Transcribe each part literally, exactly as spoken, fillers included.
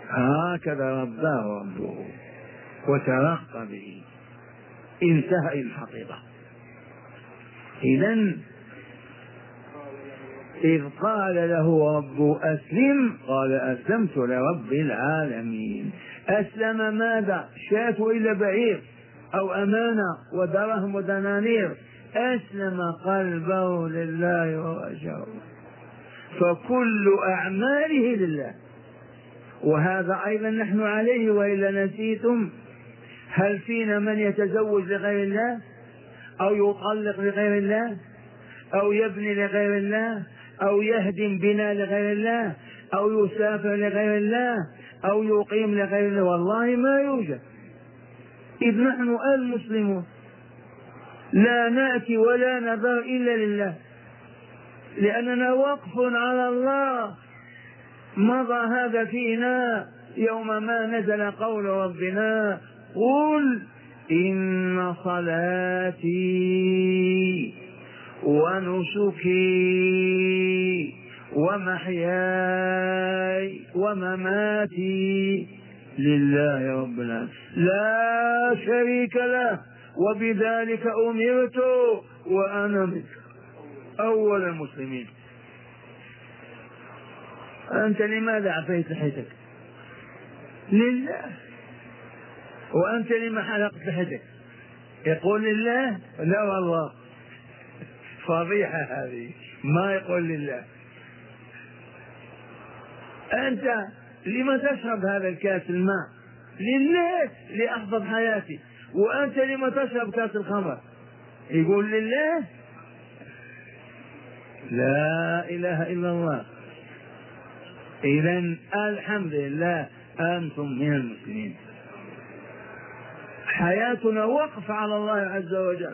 هكذا رباه ربه وترقى به، انتهى إلى الحقيقة. إذن إذ قال له ربه أسلم قال أسلمت لرب العالمين. أسلم ماذا؟ شاة إلى بعير أو أمانة ودرهم ودنانير، أسلم قلبه لله ووجهه، فكل أعماله لله. وهذا أيضا نحن عليه، وإلا نسيتم. هل فينا من يتزوج لغير الله أو يطلق لغير الله أو يبني لغير الله أو يهدم بناء لغير الله أو يسافر لغير الله أو يقيم لغير الله؟ والله ما يوجد. إذ نحن المسلمون لا نأتي ولا نذر إلا لله، لأننا وقف على الله. مضى هذا فينا يوم ما نزل قول ربنا قل إن صلاتي ونسكي ومحياي ومماتي لله رب العالمين لا شريك له وبذلك أمرت وأنا من أول المسلمين. أنت لماذا عفيت لحيتك؟ لله. وأنت لما حلقت لحيتك؟ يقول لله؟ لا والله، فضيحة هذه، ما يقول لله. أنت لما تشرب هذا الكاس الماء؟ لله، لأحفظ حياتي. وأنت لما تشرب كاس الخمر؟ يقول لله. لا إله إلا الله. إذن الحمد لله أنتم من المسلمين. حياتنا وقف على الله عز وجل.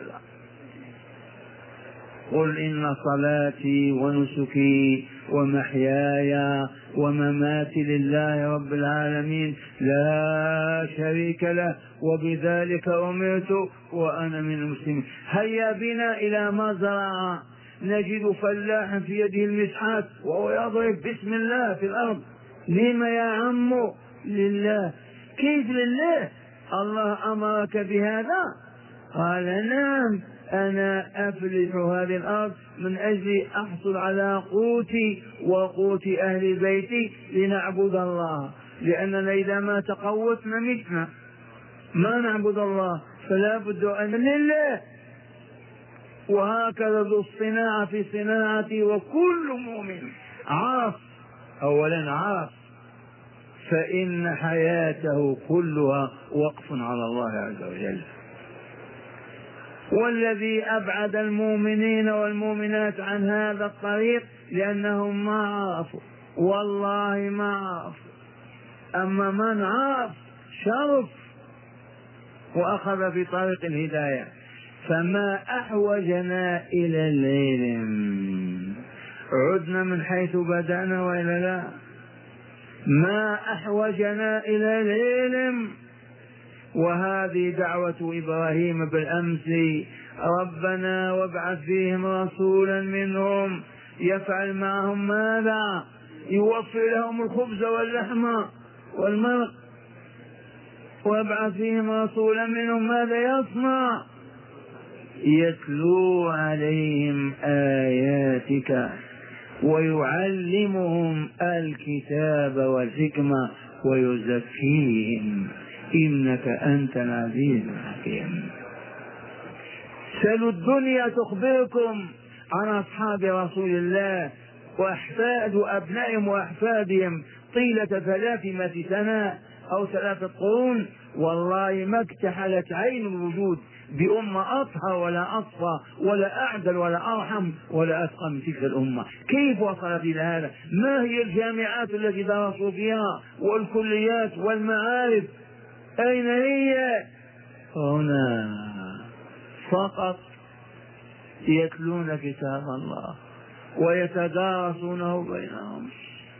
قل إن صلاتي ونسكي ومحياي ومماتي لله رب العالمين لا شريك له وبذلك أمرت وأنا من المسلمين. هيا بنا إلى مزرعة نجد فلاحا في يده المسحات وهو يضرب بسم الله في الأرض. لما يا عم؟ لله. كيف لله؟ الله أمرك بهذا؟ قال نعم، أنا أفلح هذه الأرض من أجل أحصل على قوتي وقوت أهل بيتي لنعبد الله، لأننا إذا ما تقوتنا متنا ما نعبد الله، فلا بد أن لله. وهكذا ذو الصناعة في صناعتي، وكل مؤمن عرف أولا عرف فإن حياته كلها وقف على الله عز وجل. والذي أبعد المؤمنين والمؤمنات عن هذا الطريق لأنهم ما عرفوا، والله ما عرفوا. أما من عرف شرف وأخذ في طريق الهداية. فما أحوجنا إلى العلم، عدنا من حيث بدأنا وإلى لا. ما أحوجنا إلى العلم. وهذه دعوة إبراهيم بالأمس: ربنا وابعث فيهم رسولا منهم يفعل معهم ماذا؟ يوفي لهم الخبز واللحم والمرق. وابعث فيهم رسولا منهم ماذا يصنع؟ يتلو عليهم آياتك ويعلمهم الكتاب والحكمة ويزكيهم إنك أنت العزيز الحكيم. سلوا الدنيا تخبركم عن أصحاب رسول الله وأحفاد أبنائهم وأحفادهم طيلة ثلاثمائة سنة أو ثلاثة قرون. والله ما اكتحلت عين الوجود بأمة أطهر ولا أصفى ولا أعدل ولا أرحم ولا أتقى من تلك الأمة. كيف وصلت إلى هذا؟ ما هي الجامعات التي درسوا فيها والكليات والمعارف؟ أين هي؟ هنا فقط يتلون كتاب الله ويتدارسونه بينهم،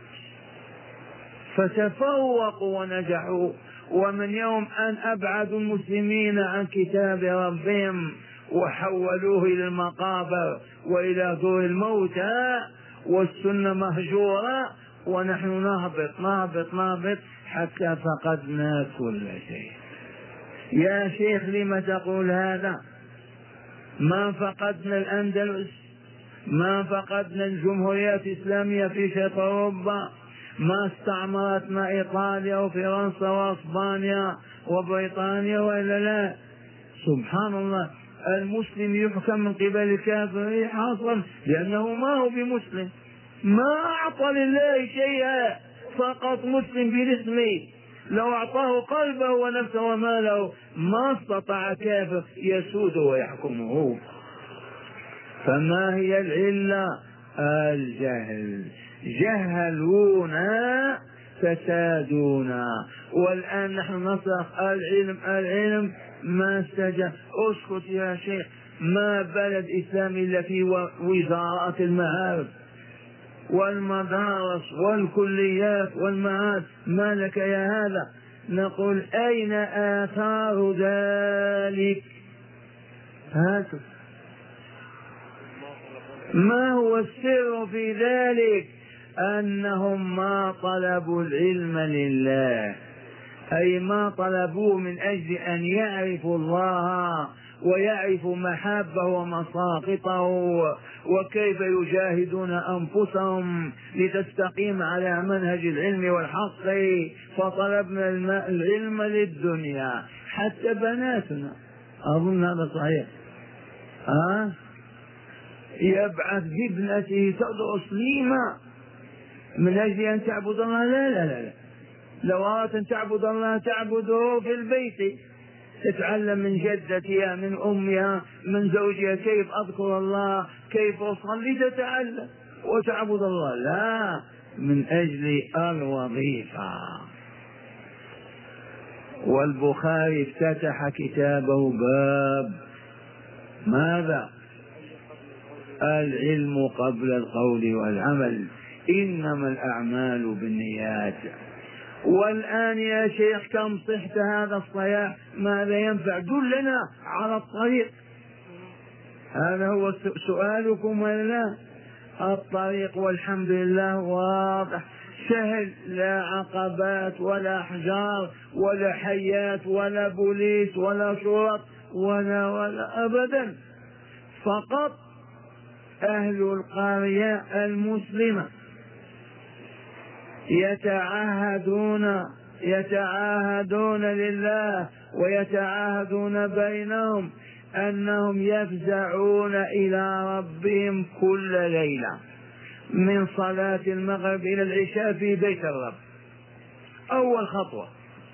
فتفوقوا ونجحوا. ومن يوم أن أبعدوا المسلمين عن كتاب ربهم وحولوه إلى المقابر وإلى دور الموتى والسنة مهجورة، ونحن نهبط نهبط نهبط حتى فقدنا كل شيء. يا شيخ لم تقول هذا؟ ما فقدنا الأندلس، ما فقدنا الجمهوريات الإسلامية في شرق أوروبا، ما استعمرتنا إيطاليا وفرنسا وأسبانيا وبريطانيا، وإلا لا؟ سبحان الله، المسلم يحكم من قبل الكافر حاصلا لأنه ما هو بمسلم، ما أعطى لله شيئا، فقط مسلم بالاسم. لو أعطاه قلبه ونفسه وماله ما استطاع كافر يسود ويحكمه. فما هي العلة؟ الجهل، جهلونا فسادونا. والآن نحن نصرخ العلم العلم، ما استجاب. اسكت يا شيخ، ما بلد إسلامي إلا في وزارات المعارف والمدارس والكليات والمعاد، ما لك يا هذا؟ نقول أين آثار ذلك؟ هاتوا، ما هو السر في ذلك؟ أنهم ما طلبوا العلم لله، أي ما طلبوه من أجل أن يعرفوا الله ويعرفوا محابه ومساقطه وكيف يجاهدون أنفسهم لتستقيم على منهج العلم والحق. فطلبنا العلم للدنيا. حتى بناتنا، أظن هذا صحيح، ها يبعث بابنته تدرس لما من أجل أن تعبد الله؟ لا لا لا, لا. لو أردت أن تعبد الله تعبده في البيت، تتعلم من جدتها من أمها من زوجها كيف أذكر الله كيف أصلي، تتعلم وتعبد الله، لا من أجل الوظيفة. والبخاري افتتح كتابه باب ماذا؟ العلم قبل القول والعمل، إنما الأعمال بالنيات. والآن يا شيخ كم صحت هذا الصياح؟ ماذا ينفع؟ دلنا على الطريق، هذا هو سؤالكم ولا لا؟ الطريق والحمد لله واضح سهل، لا عقبات ولا أحجار ولا حيات ولا بوليس ولا شرط ولا ولا أبدا، فقط أهل القرية المسلمة يتعاهدون يتعاهدون لله ويتعاهدون بينهم أنهم يفزعون إلى ربهم كل ليلة من صلاة المغرب إلى العشاء في بيت الرب، أول خطوة.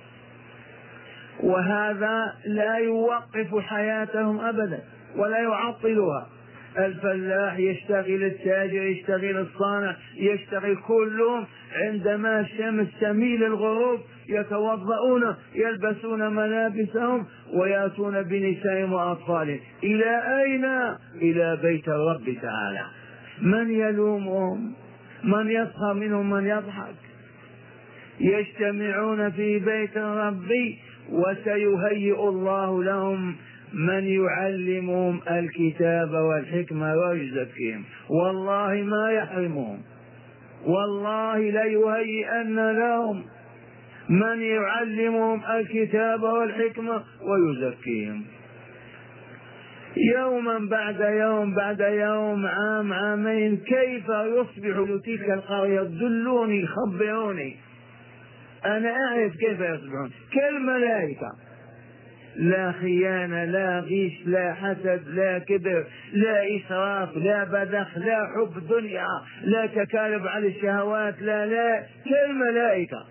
وهذا لا يوقف حياتهم أبدا ولا يعطلها. الفلاح يشتغل، التاجر يشتغل، الصانع يشتغل، كلهم عندما الشمس تميل الغروب يتوضؤون يلبسون ملابسهم ويأتون بنسائهم وأطفالهم. إلى أين؟ إلى بيت الرب تعالى. من يلومهم؟ من يسخر منهم؟ من يضحك؟ يجتمعون في بيت الرب وسيهيئ الله لهم من يعلمهم الكتاب والحكمة ويزكيهم، والله ما يحرمهم، والله ليهيئن لهم من يعلمهم الكتاب والحكمة ويزكيهم. يوما بعد يوم بعد يوم، عام عامين، كيف يصبح تلك القرية؟ دلوني خبروني، أنا أعرف كيف يصبحون كالملائكة، لا خيانة لا غش لا حسد لا كبر لا إسراف لا بذخ لا حب دنيا لا تكالب على الشهوات، لا لا كالملائكة.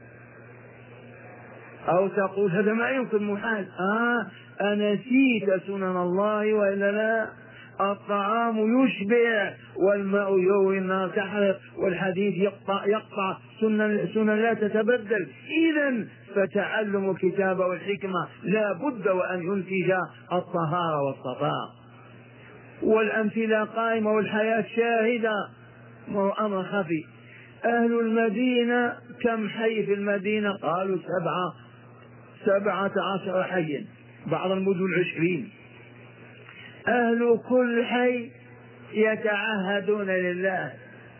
أو تقول هذا ما يمكن محال، آه أنسيت سنن الله وإلا لا؟ الطعام يشبع والماء يروي النار تحرق والحديث يقطع يقطع سنن, سنن لا تتبدل. إذا فتعلم الكتاب والحكمة لا بد وأن ينتج الطهارة والصفاء. والأمثلة قائمة والحياة شاهدة، أمر خفي. أهل المدينة كم حي في المدينة؟ قالوا سبعة سبعة عشر حيا، بعض المدن عشرين. أهل كل حي يتعهدون لله،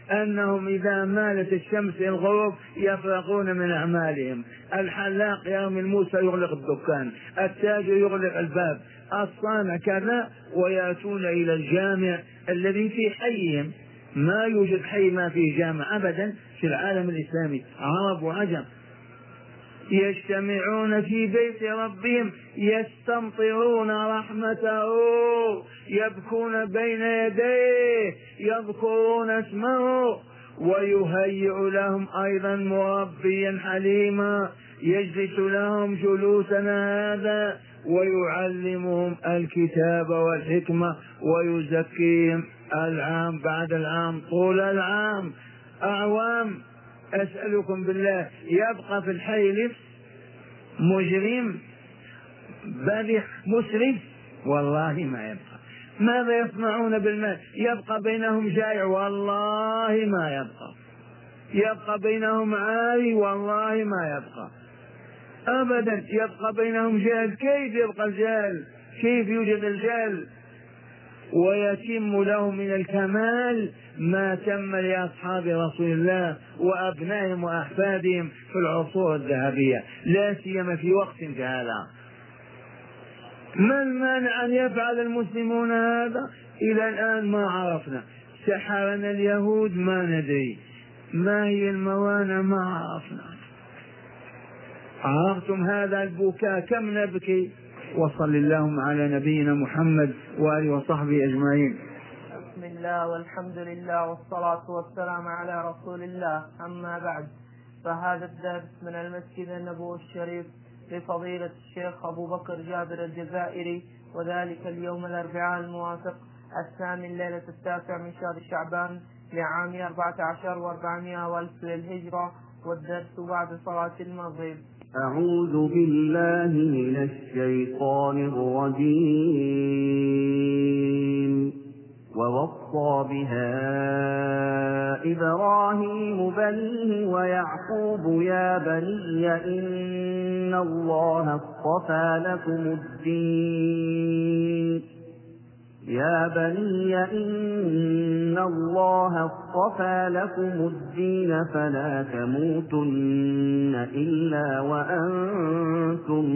أنهم إذا مالت الشمس الغروب يفرغون من أعمالهم. الحلاق يوم الموسى يغلق الدكان، التاجر يغلق الباب، الصانع كذا، ويأتون إلى الجامع الذي في حيهم. ما يوجد حي ما فيه جامع أبدا في العالم الإسلامي، عرب وعجم، يجتمعون في بيت ربهم يستمطرون رحمته، يبكون بين يديه، يذكرون اسمه، ويهيئ لهم أيضا مربيا حليما يجلس لهم جلوسنا هذا ويعلمهم الكتاب والحكمة ويزكيهم العام بعد العام طول العام أعوام. أسألكم بالله، يبقى في الحي لص مجرم بذخ مسرف؟ والله ما يبقى. ماذا يصنعون بالمال؟ يبقى بينهم جائع؟ والله ما يبقى. يبقى بينهم عاري؟ والله ما يبقى أبدا. يبقى بينهم جهل؟ كيف يبقى الجهل؟ كيف يوجد الجهل؟ ويتم له من الكمال ما تم لأصحاب رسول الله وأبنائهم وأحفادهم في العصور الذهبية، لا سيما في وقت كهذا. ما المانع أن يفعل المسلمون هذا؟ إلى الآن ما عرفنا. سحرنا اليهود ما ندري، ما هي الموانع ما عرفنا. عرفتم هذا البكاء كم نبكي. وصل اللهم على نبينا محمد وآله وصحبه أجمعين. بسم الله والحمد لله والصلاة والسلام على رسول الله. أما بعد، فهذا الدرس من المسجد النبوي الشريف لفضيلة الشيخ أبو بكر جابر الجزائري، وذلك اليوم الأربعاء الموافق الثامن ليلة التاسع من شهر شعبان لعام أربعة عشر وأربعمائة والف للهجرة، والدرس بعد صلاة المغرب. أعوذ بالله من الشيطان الرجيم. ووصى بها إبراهيم بنيه ويعقوب يا بني إن الله اصطفى لكم الدين يا بني إن الله اصطفى لكم الدين فلا تموتن إلا وأنتم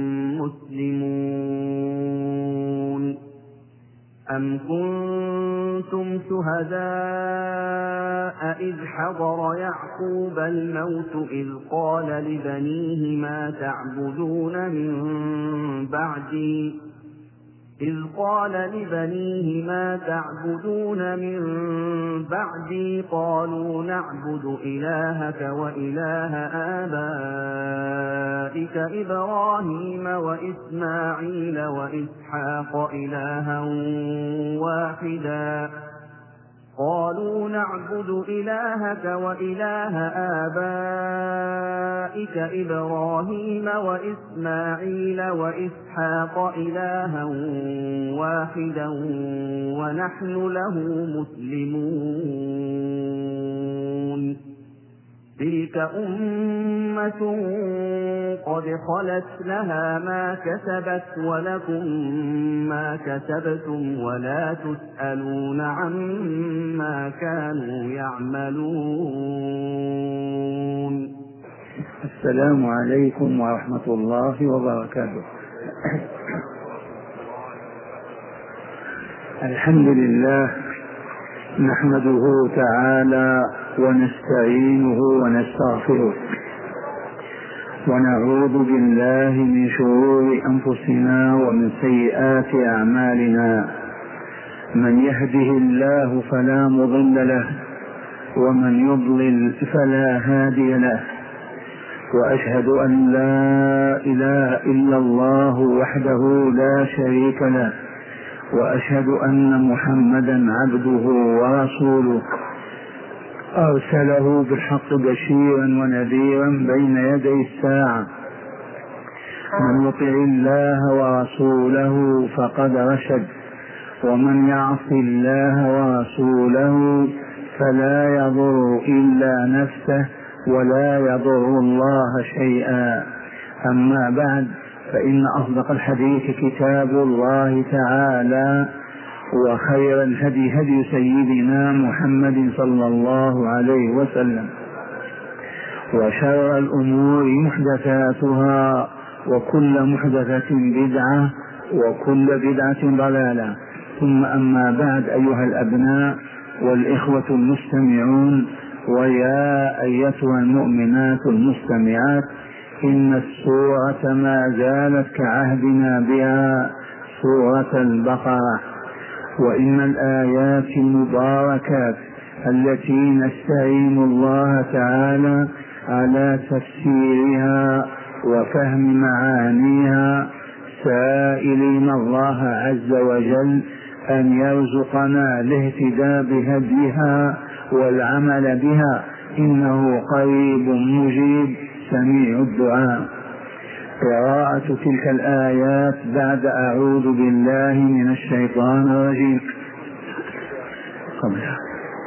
مسلمون. أم كنتم شهداء إذ حضر يعقوب الموت إذ قال لبنيه ما تعبدون من بعدي إذ قال لبنيه ما تعبدون من بعدي قالوا نعبد إلهك وإله آبائك إبراهيم وإسماعيل وإسحاق إلها واحدا قالوا نعبد إلهك وإله آبائك إبراهيم وإسماعيل وإسحاق إلها واحدا ونحن له مسلمون. تلك أمة قد خلت لها ما كسبت ولكم ما كسبتم ولا تسألون عما كانوا يعملون. السلام عليكم ورحمة الله وبركاته. الحمد لله نحمده تعالى ونستعينه ونستغفره ونعوذ بالله من شرور أنفسنا ومن سيئات أعمالنا. من يهده الله فلا مضل له ومن يضلل فلا هادي له، وأشهد أن لا إله إلا الله وحده لا شريك له، وأشهد أن محمدا عبده ورسوله أرسله بالحق بشيرا ونذيرا بين يدي الساعة. من يطع الله ورسوله فقد رشد، ومن يعص الله ورسوله فلا يضر إلا نفسه ولا يضر الله شيئا. أما بعد، فإن أصدق الحديث كتاب الله تعالى، وخير الهدي هدي سيدنا محمد صلى الله عليه وسلم، وشر الأمور محدثاتها، وكل محدثة بدعة، وكل بدعة ضلالة. ثم أما بعد، أيها الأبناء والإخوة المستمعون، ويا أيتها المؤمنات المستمعات، إن السورة ما زالت كعهدنا بها سورة البقرة، وإن الآيات المباركات التي نستعين الله تعالى على تفسيرها وفهم معانيها، سائلين الله عز وجل أن يرزقنا الاهتداء بهديها والعمل بها، إنه قريب مجيب سميع الدعاء. قراءة تلك الآيات بعد أعوذ بالله من الشيطان الرجيم. قبلها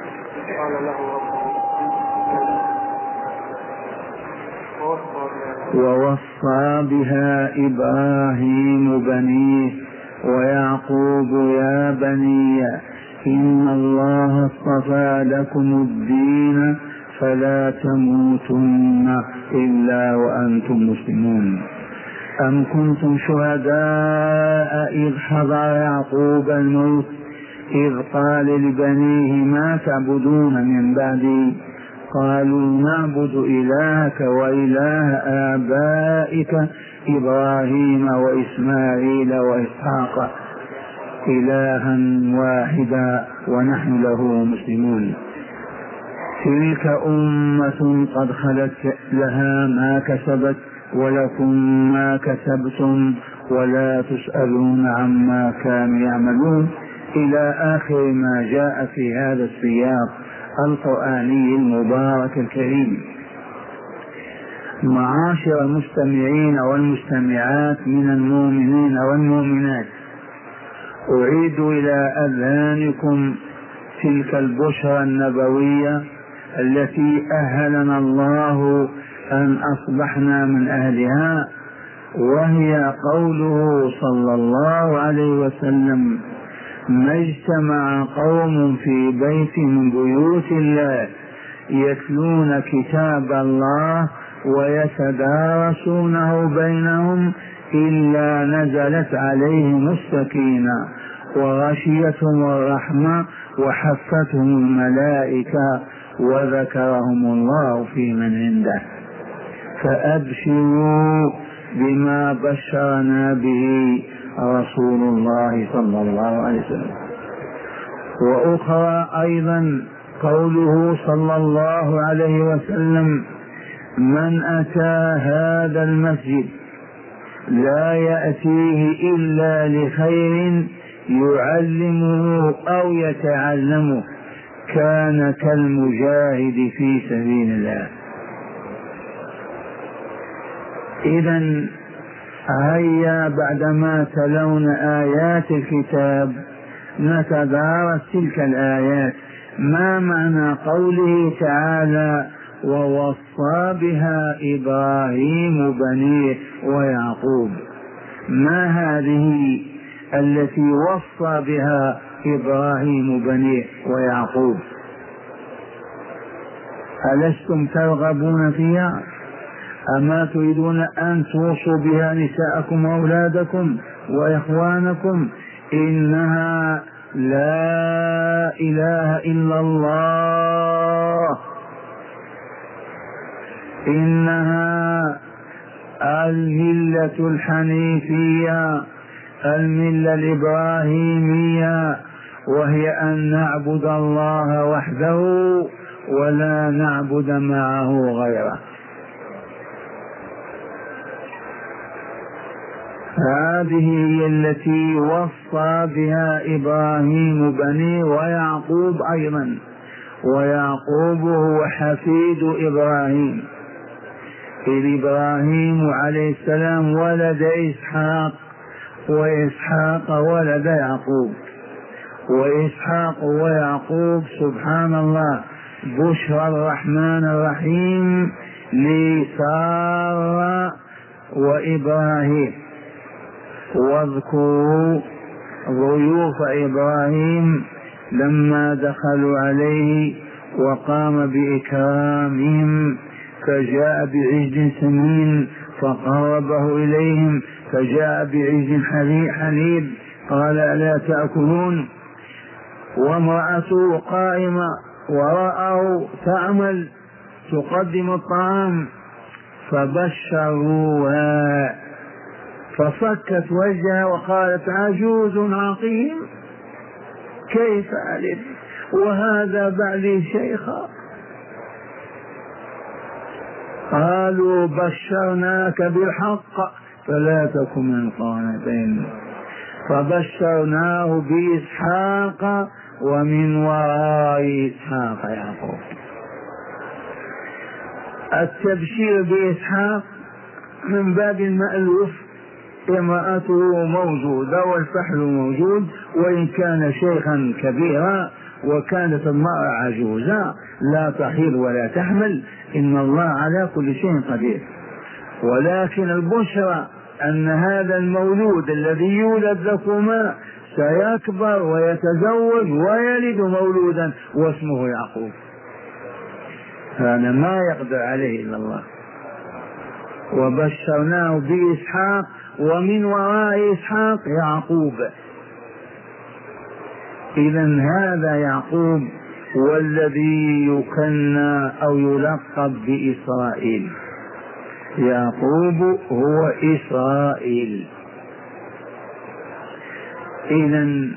ووصى بها إبراهيم بنيه ويعقوب يا بني إن الله اصطفى لكم الدين فلا تموتن إلا وأنتم مسلمون. أم كنتم شهداء إذ حضر يعقوب الموت إذ قال لبنيه ما تعبدون من بعدي قالوا نعبد إلهك وإله آبائك إبراهيم وإسماعيل وإسحاق إلها واحدا ونحن له مسلمون. تلك أمة قد خلت لها ما كسبت ولكم ما كسبتم ولا تسألون عما كانوا يعملون، إلى آخر ما جاء في هذا السياق القرآني المبارك الكريم. معاشر المستمعين والمستمعات من المؤمنين والمؤمنات، أعيد إلى أذهانكم تلك البشرى النبوية التي أهلنا الله أن أصبحنا من أهلها، وهي قوله صلى الله عليه وسلم: ما اجتمع قوم في بيت من بيوت الله يتلون كتاب الله ويتدارسونه بينهم إلا نزلت عليهم السكينة وغشيتهم الرحمة وحفتهم الملائكة وذكرهم الله في من عنده. فأبشروا بما بشرنا به رسول الله صلى الله عليه وسلم. وأخرى أيضا قوله صلى الله عليه وسلم: من أتى هذا المسجد لا يأتيه إلا لخير يعلمه أو يتعلمه كان كالمجاهد في سبيل الله. إذن هيا بعدما تلون آيات الكتاب نتدارس تلك الآيات. ما معنى قوله تعالى: ووصى بها إبراهيم بنيه ويعقوب؟ ما هذه التي وصى بها إبراهيم بنيه ويعقوب؟ ألستم ترغبون فيها؟ أما تريدون أن توصوا بها نساءكم وأولادكم وإخوانكم؟ إنها لا إله إلا الله، إنها الملة الحنيفية، الملة الإبراهيمية، وهي أن نعبد الله وحده ولا نعبد معه غيره. هذه هي التي وصى بها إبراهيم بنيه ويعقوب أيضا، ويعقوب هو حفيد إبراهيم، إذ إبراهيم عليه السلام ولد إسحاق، وإسحاق ولد يعقوب، وإسحاق ويعقوب سبحان الله بشرى الرحمن الرحيم لسارة وإبراهيم. واذكروا ضيوف إبراهيم لما دخلوا عليه وقام بإكرامهم، فجاء بعجل سمين فقربه إليهم، فجاء بعجل حليب قال ألا تأكلون؟ وامرأته قائمة وراءه تعمل تقدم الطعام، فبشروها فصكت وجهها وقالت عجوز عقيم كيف ألد وهذا بعلي شيخا؟ قالوا بشرناك بالحق فلا تكن من القانتين، فبشرناه بإسحاق ومن وراء إسحاق يعقوب. التبشير بإسحاق من باب المألوف، امرأته موجودة والفحل موجود، وإن كان شيخا كبيرا وكانت المرأة عجوزة لا تحيض ولا تحمل، إن الله على كل شيء قدير. ولكن البشرى أن هذا المولود الذي يولد لكما سيكبر ويتزوج ويلد مولودا واسمه يعقوب، هذا ما يقدر عليه إلا الله. وبشرناه بإسحاق ومن وراء إسحاق يعقوب. إذن هذا يعقوب والذي يكنى أو يلقب بإسرائيل. يعقوب هو إسرائيل. إذن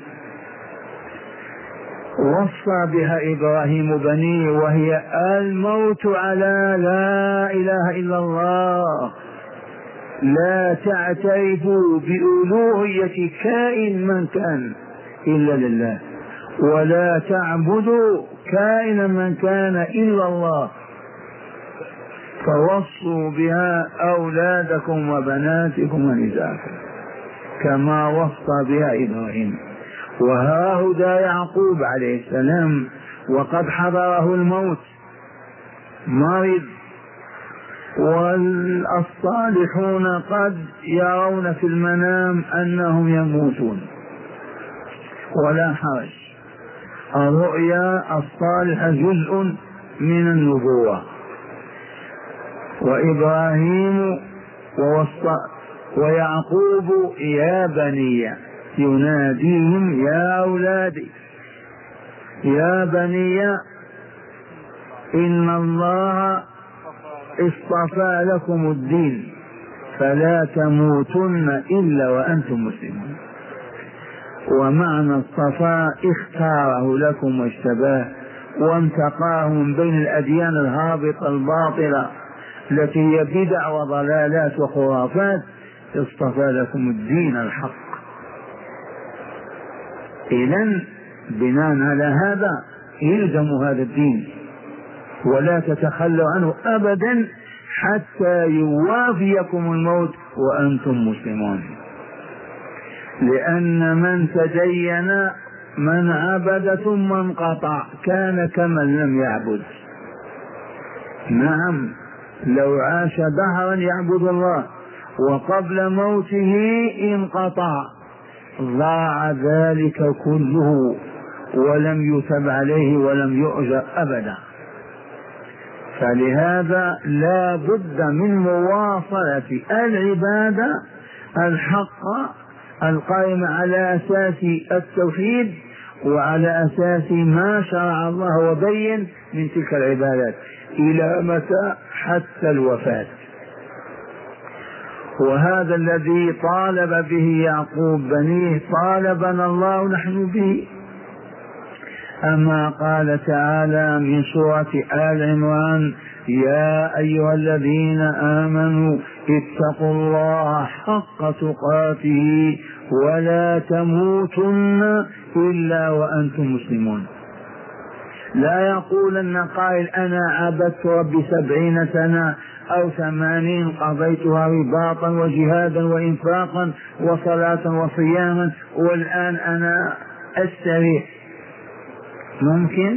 وصى بها إبراهيم بنيه، وهي الموت على لا إله إلا الله، لا تعترفوا بألوهية كائن من كان إلا لله، ولا تعبدوا كائنا من كان إلا الله، فوصوا بها أولادكم وبناتكم ونساءكم كما وصى بها إبراهيم. وهاهدا يعقوب عليه السلام وقد حضره الموت، مرض، والصالحون قد يرون في المنام أنهم يموتون ولا حرج، الرؤيا الصالحة جزء من النبوة. وإبراهيم ووصى ويعقوب يا بني يناديهم يا أولادي يا بني إن الله اصطفى لكم الدين فلا تموتن إلا وأنتم مسلمون. ومعنى اصطفى اختاره لكم واجتباه وانتقاه من بين الأديان الهابطة الباطلة التي هي بدع وضلالات وخرافات، اصطفى لكم الدين الحق. إذن بناء على هذا يلزم هذا الدين ولا تتخلوا عنه أبدا حتى يوافيكم الموت وأنتم مسلمون. لأن من تدين من عبد ثم انقطع كان كمن لم يعبد. نعم، لو عاش دهرا يعبد الله وقبل موته انقطع ضاع ذلك كله ولم يتب عليه ولم يؤجر أبدا. فلهذا لا بد من مواصلة العبادة الحق القائمة على أساس التوحيد وعلى أساس ما شرع الله وبين من تلك العبادات إلى متى؟ حتى الوفاة. وهذا الذي طالب به يعقوب بنيه طالبنا الله نحن به. أما قال تعالى من سورة آل عمران يا أيها الذين آمنوا اتقوا الله حق تقاته ولا تموتن إلا وأنتم مسلمون. لا يقولن قائل أنا عبدت ربي سبعين سنة أو ثمانين قضيتها رباطا وجهادا وإنفاقا وصلاة وصياما والآن أنا أستريح. ممكن؟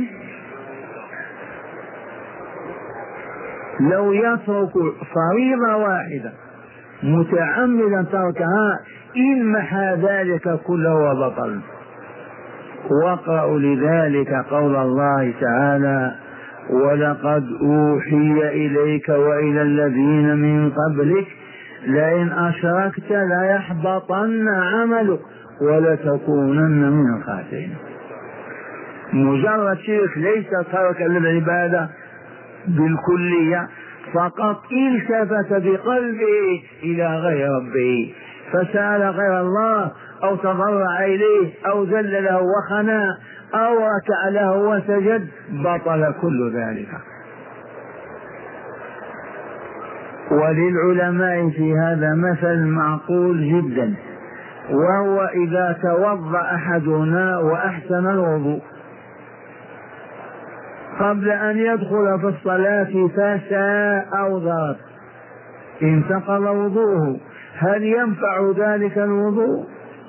لو يترك فريضة واحدة متعمدا تركها إن محى ذلك كله وبطل. واقرأوا لذلك قول الله تعالى: ولقد أوحي إليك وإلى الذين من قبلك لئن أشركت ليحبطن عملك ولتكونن من الخاسرين. مجرد شرك ليس ترك للعبادة بالكلية، فقط التفت بقلبه إلى غير ربه فسأل غير الله أو تضرع إليه أو ذل له وخنى أو ركع له وسجد، بطل كل ذلك. وللعلماء في هذا مثل معقول جدا، وهو إذا توضأ أحدنا وأحسن الوضوء قبل أن يدخل في الصلاة فساء أو ضرب انتقض وضوءه، هل ينفع ذلك الوضوء؟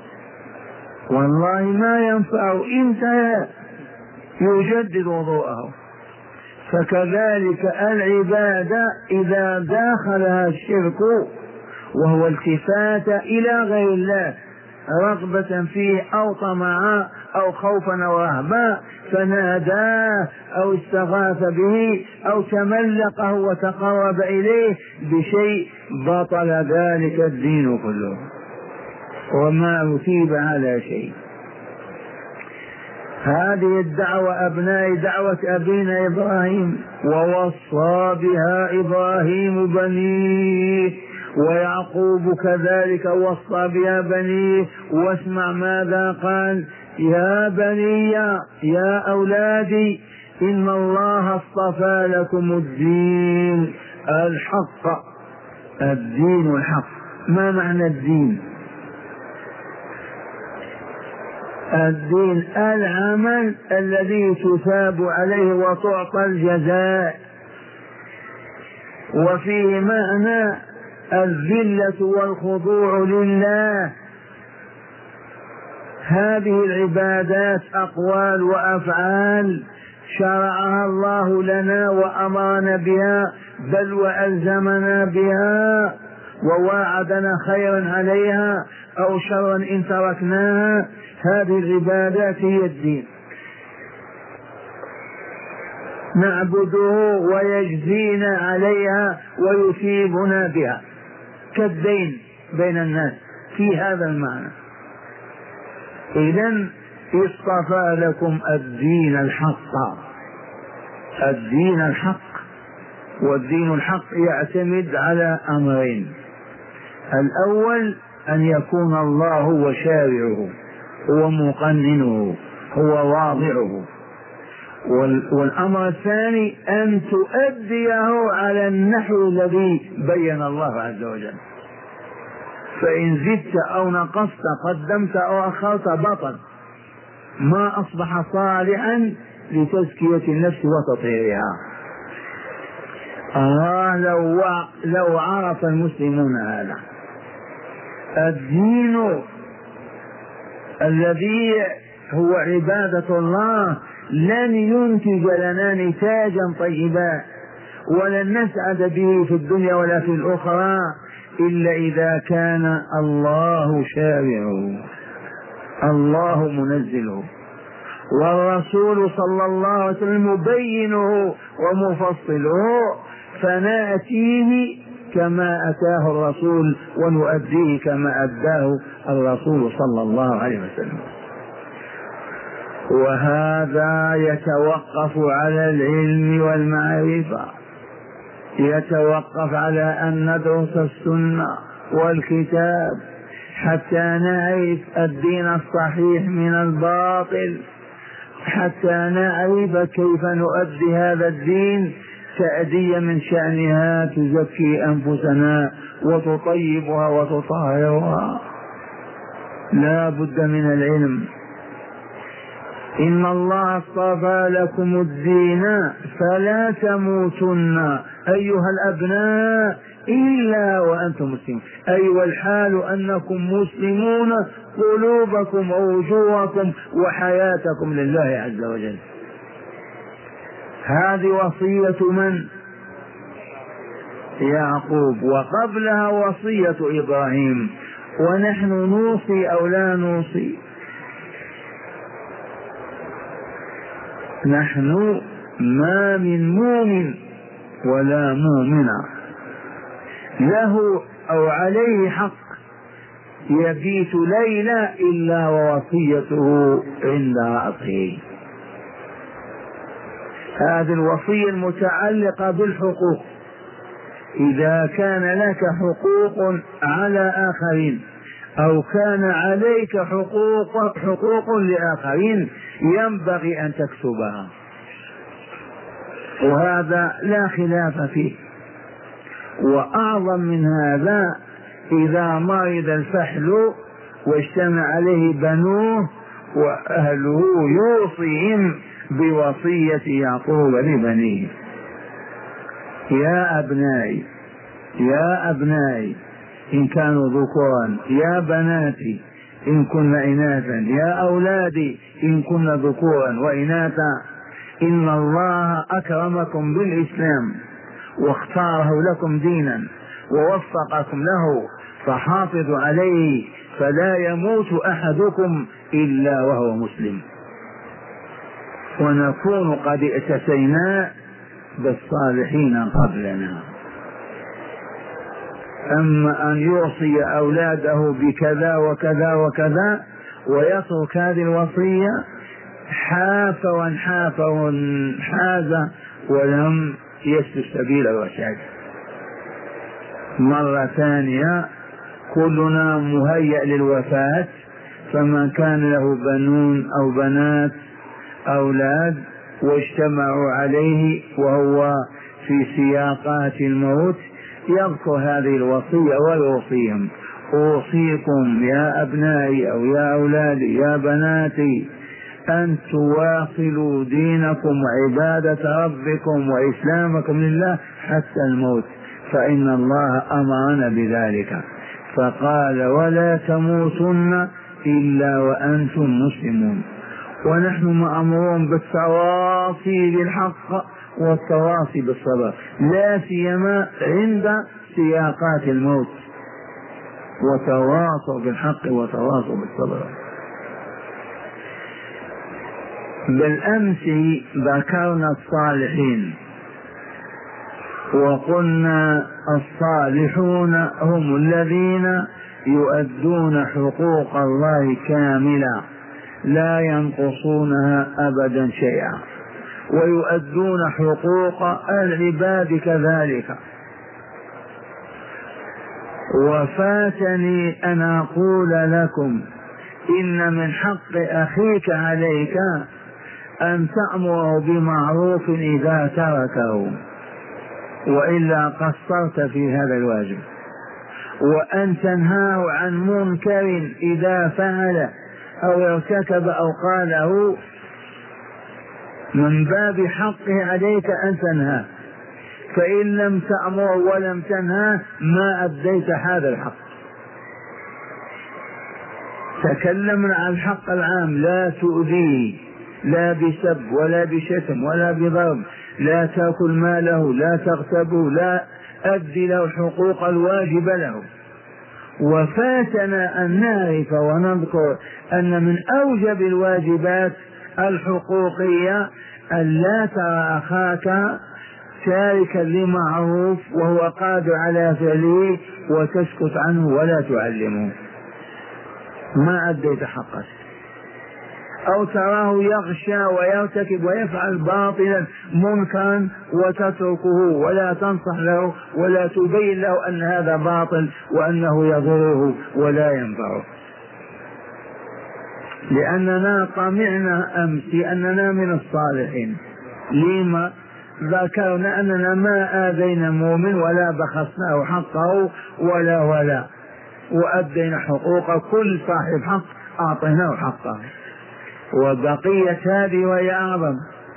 والله ما ينفع، انتهى، يجدد وضوءه. فكذلك العبادة إذا داخلها الشرك وهو التفات إلى غير الله رغبة فيه أو طمعا أو خوفا أو رهبا فناداه أو استغاث به أو تملقه وتقرب إليه بشيء، بطل ذلك الدين كله وما أثيب على شيء. هذه الدعوة أبناء دعوة أبينا إبراهيم، ووصى بها إبراهيم بنيه ويعقوب كذلك وصى بها بنيه. واسمع ماذا قال: يا بني يا أولادي إن الله اصطفى لكم الدين الحق. الدين الحق، ما معنى الدين؟ الدين العمل الذي تثاب عليه وتعطى الجزاء، وفيه معنى الذلة والخضوع لله. هذه العبادات أقوال وأفعال شرعها الله لنا وأمرنا بها، بل وألزمنا بها وواعدنا خيرا عليها أو شرا إن تركناها. هذه العبادات هي الدين، نعبده ويجزينا عليها ويثيبنا بها، كالدين بين الناس في هذا المعنى. إذن اصطفى لكم الدين الحق. الدين الحق، والدين الحق يعتمد على أمرين: الأول أن يكون الله هو شارعه، هو مقننه، هو واضعه. والأمر الثاني أن تؤديه على النحو الذي بين الله عز وجل. فإن زدت أو نقصت، قدمت أو أخرت، بطل، ما أصبح صالحا لتزكية النفس وتطهيرها. آه لو, لو عرف المسلمون هذا الدين الذي هو عبادة الله، لن ينتج لنا نتاجا طيبا ولن نسعد به في الدنيا ولا في الأخرى إلا إذا كان الله شارعه، الله منزله، والرسول صلى الله عليه وسلم مبينه ومفصله، فنأتيه كما أتاه الرسول ونؤديه كما أداه الرسول صلى الله عليه وسلم. وهذا يتوقف على العلم والمعرفة، يتوقف على أن ندرس السنة والكتاب حتى نعرف الدين الصحيح من الباطل، حتى نعرف كيف نؤدي هذا الدين تأدية من شأنها تزكي أنفسنا وتطيبها وتطهرها. لا بد من العلم. إن الله اصطفى لكم الدين فلا تموتن أيها الأبناء إلا وأنتم مسلمون، أي والحال أنكم مسلمون، قلوبكم ووجوهكم وحياتكم لله عز وجل. هذه وصية من؟ يعقوب، وقبلها وصية إبراهيم. ونحن نوصي أو لا نوصي؟ نحن ما من مؤمن ولا مؤمنة له أو عليه حق يبيت ليلة إلا ووصيته عند رأسه. هذه الوصية المتعلقة بالحقوق. إذا كان لك حقوق على آخرين أو كان عليك حقوق حقوق لآخرين ينبغي أن تكتبها، وهذا لا خلاف فيه. وأعظم من هذا إذا مرض الفحل واجتمع عليه بنوه وأهله يوصيهم بوصية يعقوب لبنيه: يا أبنائي يا أبنائي إن كانوا ذكورا، يا بناتي إن كن إناثا، يا أولادي إن كن ذكورا وإناثا، إن الله أكرمكم بالإسلام واختاره لكم دينا ووفقكم له، فحافظوا عليه فلا يموت أحدكم إلا وهو مسلم، ونكون قد اتسينا بالصالحين قبلنا. أما أن يوصي أولاده بكذا وكذا وكذا ويترك هذه الوصية حاف وانحاف وانحاز ولم يسلك سبيل الرشاد. مرة ثانية كلنا مهيأ للوفاة، فمن كان له بنون أو بنات أولاد واجتمعوا عليه وهو في سياقات الموت يذكر هذه الوصية ويوصيهم: أوصيكم يا أبنائي أو يا أولادي يا بناتي أن تواصلوا دينكم وعبادة ربكم وإسلامكم لله حتى الموت، فإن الله أمرنا بذلك، فقال: ولا تموتن إلا وأنتم مسلمون. ونحن مأمورون بالتواصي بالحق والتواصي بالصبر، لا سيما عند سياقات الموت، وتواصوا بالحق وتواصوا بالصبر. بالأمس ذكرنا الصالحين وقلنا الصالحون هم الذين يؤدون حقوق الله كاملة لا ينقصونها أبدا شيئا، ويؤدون حقوق العباد كذلك. وفاتني أن أقول لكم إن من حق أخيك عليك أن تأمره بمعروف إذا تركه وإلا قصرت في هذا الواجب، وأن تنهاه عن منكر إذا فعل أو ارتكب أو قاله، من باب حقه عليك أن تنهاه، فإن لم تأمر ولم تنهاه ما أديت هذا الحق. تكلمنا عن الحق العام: لا تؤذيه، لا بسب ولا بشتم ولا بضرب، لا تأكل ماله، لا تغتبه، لا أدي له الحقوق الواجبة له. وفاتنا أن نعرف ونذكر أن من أوجب الواجبات الحقوقية أن لا ترى أخاك تاركا لمعروف وهو قادر على فعله وتسكت عنه ولا تعلمه، ما أديت حقك. أو تراه يغشى ويرتكب ويفعل باطلا منكرا وتتركه ولا تنصح له ولا تبين له أن هذا باطل وأنه يضره ولا ينفعه. لأننا طمعنا أمس أننا من الصالحين، لما ذكرنا أننا ما آذينا مؤمن ولا بخسناه حقه ولا ولا وأدينا حقوق كل صاحب حق أعطيناه حقه. وبقية هذه وهي أعظم: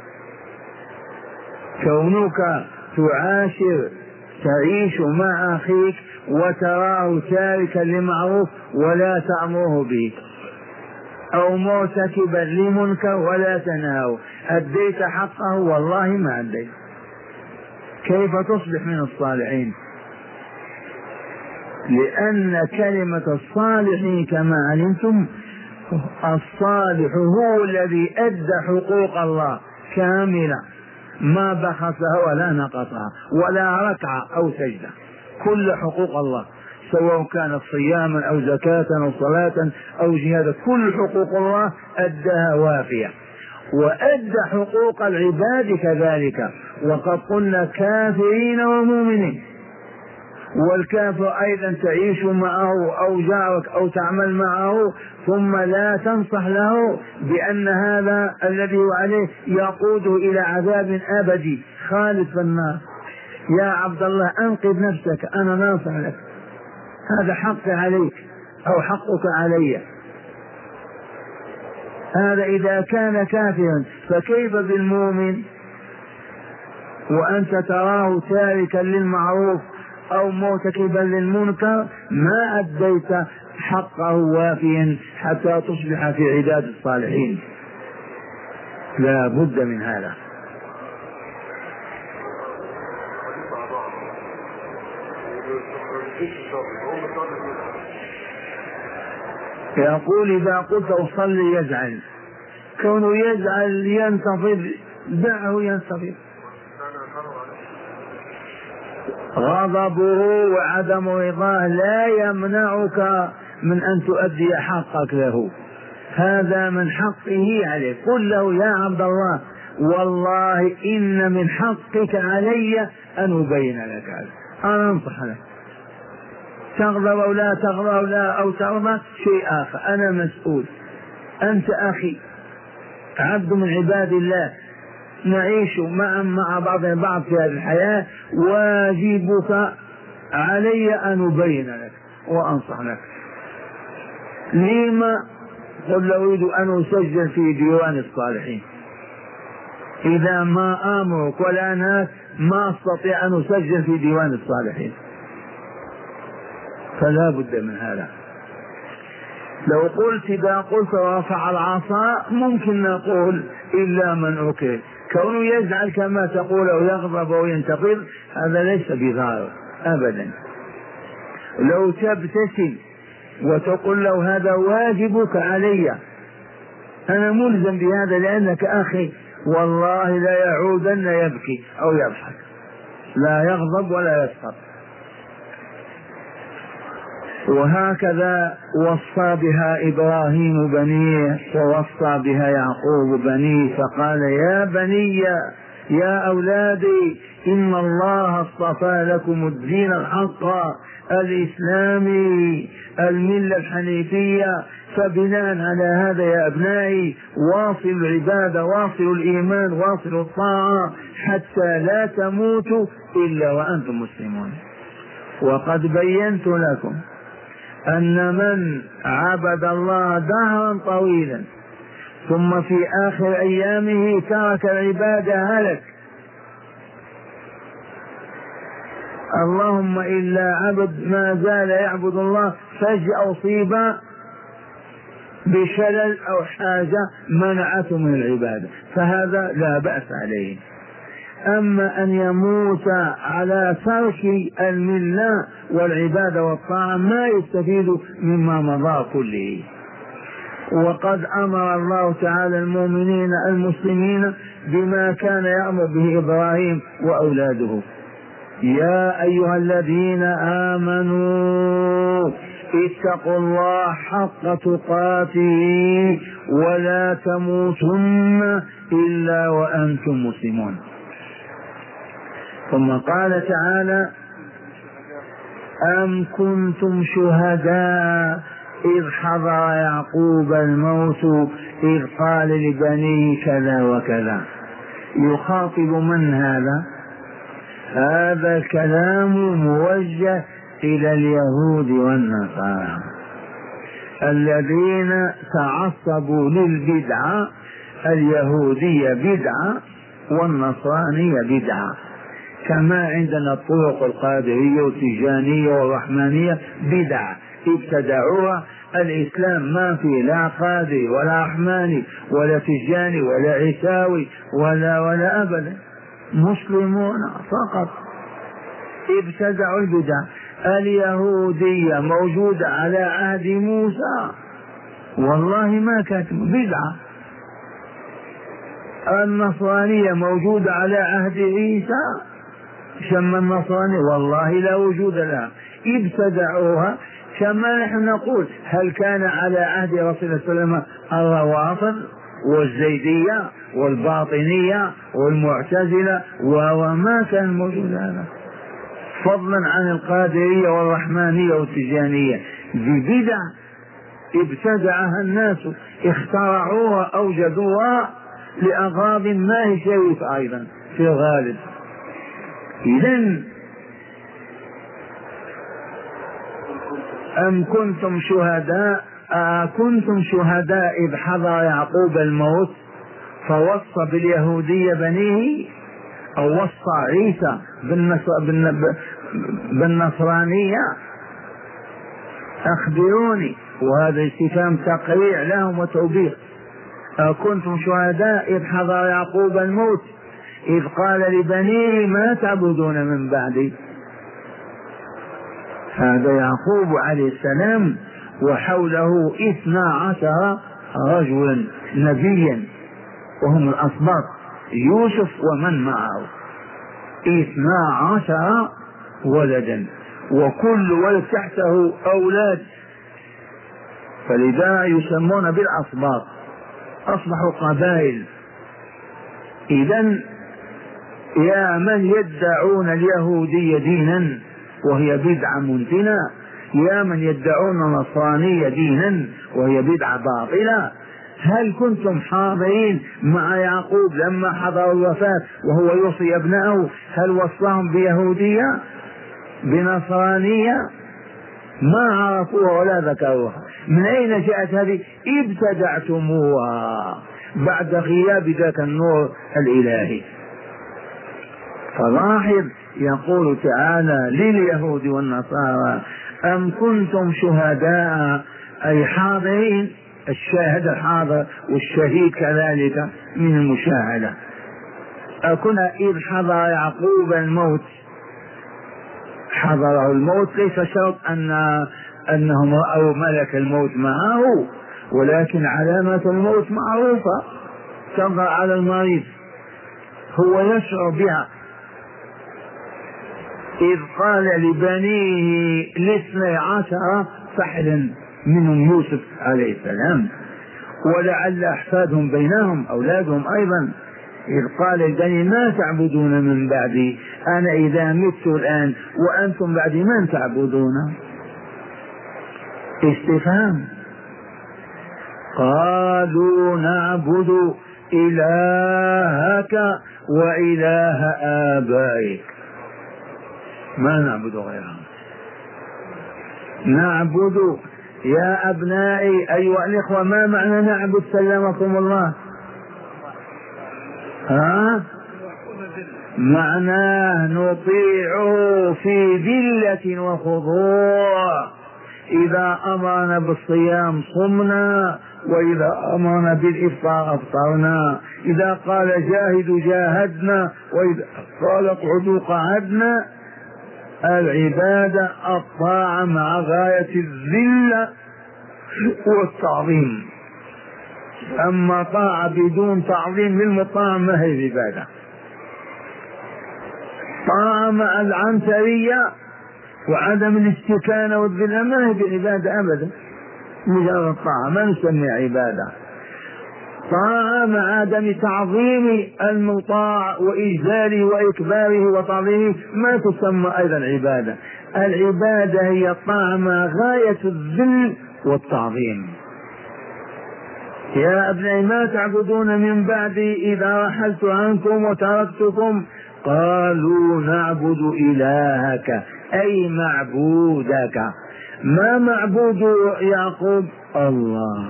كونك تعاشر تعيش مع أخيك وتراه تاركا لمعروف ولا تأمره به، أو مرتكبا لمنكر ولا تنهاه، أديت حقه؟ والله ما أديت. كيف تصبح من الصالحين؟ لأن كلمة الصالحين كما علمتم الصالح هو الذي أدى حقوق الله كاملة، ما بخسها ولا نقصها ولا ركعة أو سجدة، كل حقوق الله سواء كانت صياما أو زكاة أو صلاة أو جهادا، كل حقوق الله أداها وافية، وأدى حقوق العباد كذلك. وقد قلنا كافرين ومؤمنين، والكافر أيضا تعيش معه أو جارك أو تعمل معه ثم لا تنصح له بأن هذا الذي هو عليه يقوده إلى عذاب أبدي خالد في النار. يا عبد الله أنقذ نفسك، أنا ناصح لك، هذا حقي عليك أو حقك علي. هذا إذا كان كافرا، فكيف بالمؤمن وأنت تراه تاركا للمعروف أو مرتكبا للمنكر ما أديت حقه وافيا حتى تصبح في عداد الصالحين؟ لا بد من هذا. يقول إذا قلت أصلي يزعل، كونه يزعل ينتفض، دعه ينتفض. غضبه وعدم رضاه لا يمنعك من أن تؤدي حقك له، هذا من حقه عليك. قل له يا عبد الله والله إن من حقك علي أن أبين لك هذا، أنا أنصح لك، تغضب أو لا تغضب أو لا أو ترضى شيء آخر، أنا مسؤول، أنت أخي عبد من عباد الله، نعيش معا مع بعض بعض في هذه الحياة، واجبك علي أن أبين لك وأنصح لك. لما قل أريد أن أسجل في ديوان الصالحين، إذا ما آمرك ولا ناس ما أستطيع أن أسجل في ديوان الصالحين، فلا بد من هذا. لو قلت إذا قلت رفع العصا ممكن نقول إلا من أكره، كونه يزعل كما تقول أو يغضب أو ينتقل هذا ليس بضار أبدا. لو تبتسم وتقول له هذا واجبك علي، أنا ملزم بهذا لأنك أخي، والله لا يعودن يبكي أو يضحك، لا يغضب ولا يسخط. وهكذا وصى بها إبراهيم بنيه ووصى بها يعقوب بنيه، فقال يا بني يا أولادي إن الله اصطفى لكم الدين الحق الإسلامي الملة الحنيفية، فبناء على هذا يا أبنائي واصلوا العبادة، واصلوا الإيمان، واصلوا الطاعة حتى لا تموتوا إلا وأنتم مسلمون. وقد بينت لكم أن من عبد الله دهرا طويلا ثم في آخر أيامه ترك العبادة هلك. اللهم إلا عبد ما زال يعبد الله فجأة أصيب بشلل أو حاجة منعته من العبادة، فهذا لا بأس عليه. أما أن يموت على ترك الملة والعبادة والطاعة ما يستفيد مما مضى كله. وقد أمر الله تعالى المؤمنين المسلمين بما كان يأمر به إبراهيم وأولاده: يا أيها الذين آمنوا اتقوا الله حق تقاته ولا تموتن إلا وأنتم مسلمون. ثم قال تعالى: أم كنتم شهداء إذ حضر يعقوب الموت إذ قال لبنيه كذا وكذا. يخاطب من هذا؟ هذا الكلام موجه إلى اليهود والنصارى الذين تعصبوا للبدعة، اليهودية بدعة والنصرانية بدعة، كما عندنا الطرق القادرية والتجانية والرحمانية بدعة ابتدعوها. الإسلام ما فيه لا قادري ولا رحماني ولا تجاني ولا عيساوي ولا ولا أبدا، مسلمون فقط ابتدعوا البدع. اليهودية موجودة على عهد موسى؟ والله ما كانت بدعة. النصرانية موجودة على عهد عيسى؟ شم النصراني والله لا وجود لها، ابتدعوها. كما نحن نقول هل كان على عهد رسول الله صلى الله عليه وسلم الروافض والزيدية والباطنية والمعتزلة؟ وما كان موجود هذا، فضلا عن القادرية والرحمانية والتجانية. ببدع ابتدعها الناس، اخترعوها أوجدوها لأغراض ما هي شريفة أيضا في الغالب. إذن أم كنتم شهداء أكنتم شهداء إذ حضر يعقوب الموت فوصى باليهودية بنيه، أو وصى عيسى بالنصرانية؟ أخبروني. وهذا استفهام تقريع لهم وتوبيخ. أكنتم شهداء إذ حضر يعقوب الموت إذ قال لبنيه ما تعبدون من بعدي؟ هذا يعقوب عليه السلام وحوله اثنا عشر رجلا نبيا، وهم الأسباط يوسف ومن معه، اثنا عشر ولدا، وكل ولد تحته أولاد، فلذا يسمون بالأسباط، أصبحوا قبائل. إذن يا من يدعون اليهودية دينا وهي بدعة منتنة، يا من يدعون النصرانية دينا وهي بدعة باطلة، هل كنتم حاضرين مع يعقوب لما حضر الوفاة وهو يوصي ابنائه؟ هل وصاهم بيهودية بنصرانية؟ ما عرفوها ولا ذكروها. من أين جاءت هذه؟ ابتدعتموها بعد غياب ذاك النور الإلهي. فلاحظ يقول تعالى لليهود والنصارى أم كنتم شهداء، أي حاضرين، الشاهد الحاضر والشهيد كذلك من المشاهدة. أكنا إذ حضر يعقوب الموت، حضره الموت ليس شرط أن أنهم رأوا ملك الموت معه، ولكن علامة الموت معروفة تظهر على المريض، هو يشعر بها. إذ قال لبنيه الاثني عشر فحلا منهم يوسف عليه السلام، ولعل أحفادهم بينهم أولادهم أيضا، إذ قال لبني ما تعبدون من بعدي، أنا إذا مت الآن وأنتم بعدي من تعبدون؟ استفهام. قالوا نعبد إلهك وإله آبائك، ما نعبد غيره. نعبد يا أبنائي أيها الإخوة، ما معنى نعبد سلمكم الله؟ ها؟ معناه نطيعه في ذلة وخضوع، إذا أمرنا بالصيام صمنا، وإذا أمرنا بالإفطار أفطرنا، إذا قال جاهدوا جاهدنا، وإذا قال اقعدوا قعدنا. العبادة الطاعة مع غاية الذلة والتعظيم. أما طاعة بدون تعظيم للمطاع ما هي عبادة. طاعة مع العنترية وعدم الاستكانة والذلة ما هي بعبادة أبدا، مجرد طاعة ما نسمي عبادة. طاعة مع عدم تعظيم المطاع وإجلاله وإكباره وتعظيمه ما تسمى أيضا عبادة. العبادة هي الطاعة مع غاية الذل والتعظيم. يا ابني ما تعبدون من بعدي إذا رحلت عنكم وتركتكم؟ قالوا نعبد إلهك أي معبودك. ما معبود يعقوب؟ الله،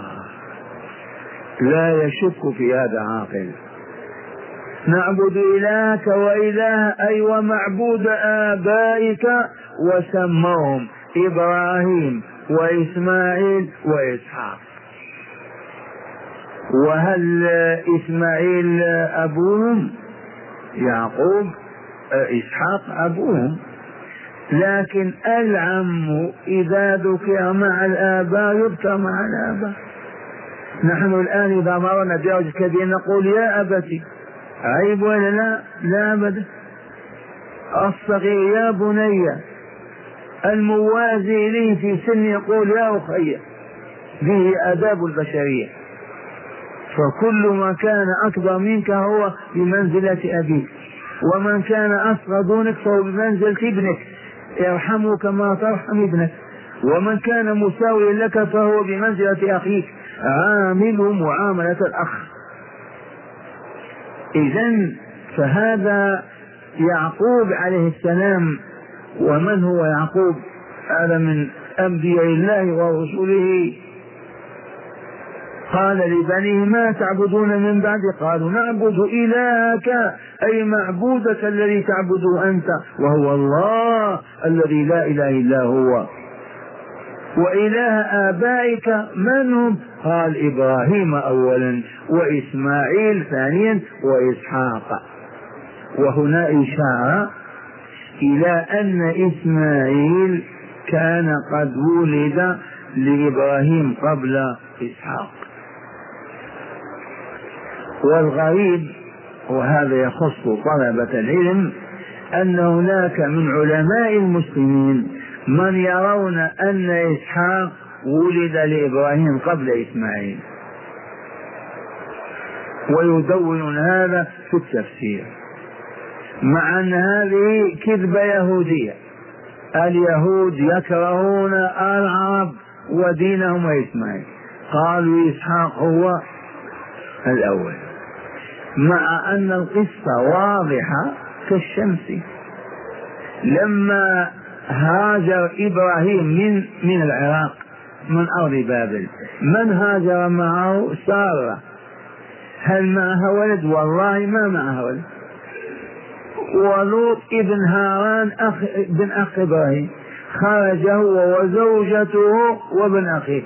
لا يشك في هذا عاقل. نعبد إلهك وإله أي ومعبود آبائك، وسموهم إبراهيم وإسماعيل وإسحاق. وهل إسماعيل أبوهم؟ يعقوب. إسحاق أبوهم. لكن العم إذا ذكر مع الآباء يذكر مع الآباء. نحن الآن إذا مرنا برجل كبير نقول يا أبتي، عيب ولا لا؟ لا أبدا. الصغير يا بني، الموازي لي في سن يقول يا أخي. به آداب البشرية. فكل ما كان أكبر منك هو بمنزلة أبيك، ومن كان أصغر دونك فهو بمنزلة ابنك، ارحمه كما ترحم ابنك، ومن كان مساويا لك فهو بمنزلة أخيك، عامله معاملة الأخ. إذن فهذا يعقوب عليه السلام. ومن هو يعقوب؟ هذا من أنبياء الله ورسله. قال لبنيه ما تعبدون من بعد؟ قالوا نعبد إلهك، أي معبودك الذي تعبده أنت، وهو الله الذي لا إله إلا هو. وإله آبائك من هم؟ قال إبراهيم أولا، وإسماعيل ثانيا، وإسحاق. وهنا إشارة إلى أن إسماعيل كان قد ولد لإبراهيم قبل إسحاق. والغريب، وهذا يخص طلبة العلم، أن هناك من علماء المسلمين من يرون أن إسحاق ولد لإبراهيم قبل إسماعيل، ويدون هذا في التفسير، مع أن هذه كذبة يهودية. اليهود يكرهون العرب ودينهم وإسماعيل، قالوا إسحاق هو الأول، مع أن القصة واضحة كالشمس. لما هاجر إبراهيم من من العراق، من أرض بابل، من هاجر معه؟ سارة. هل معها ولد؟ والله ما معها ولد. ولوط ابن هاران أخ ابن أخ إبراهيم، خرج هو وزوجته وابن أخيه.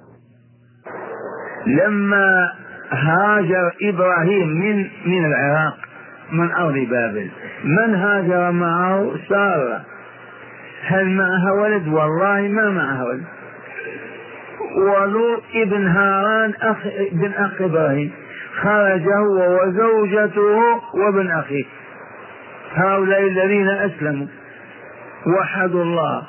لما هاجر إبراهيم من من العراق، من أرض بابل، من هاجر معه؟ سارة. هل معها ولد؟ والله ما معها ولد. ولوط ابن هاران أخ ابن أخ إبراهيم، خرج هو وزوجته وابن أخيه. هؤلاء الذين أسلموا وحدوا الله.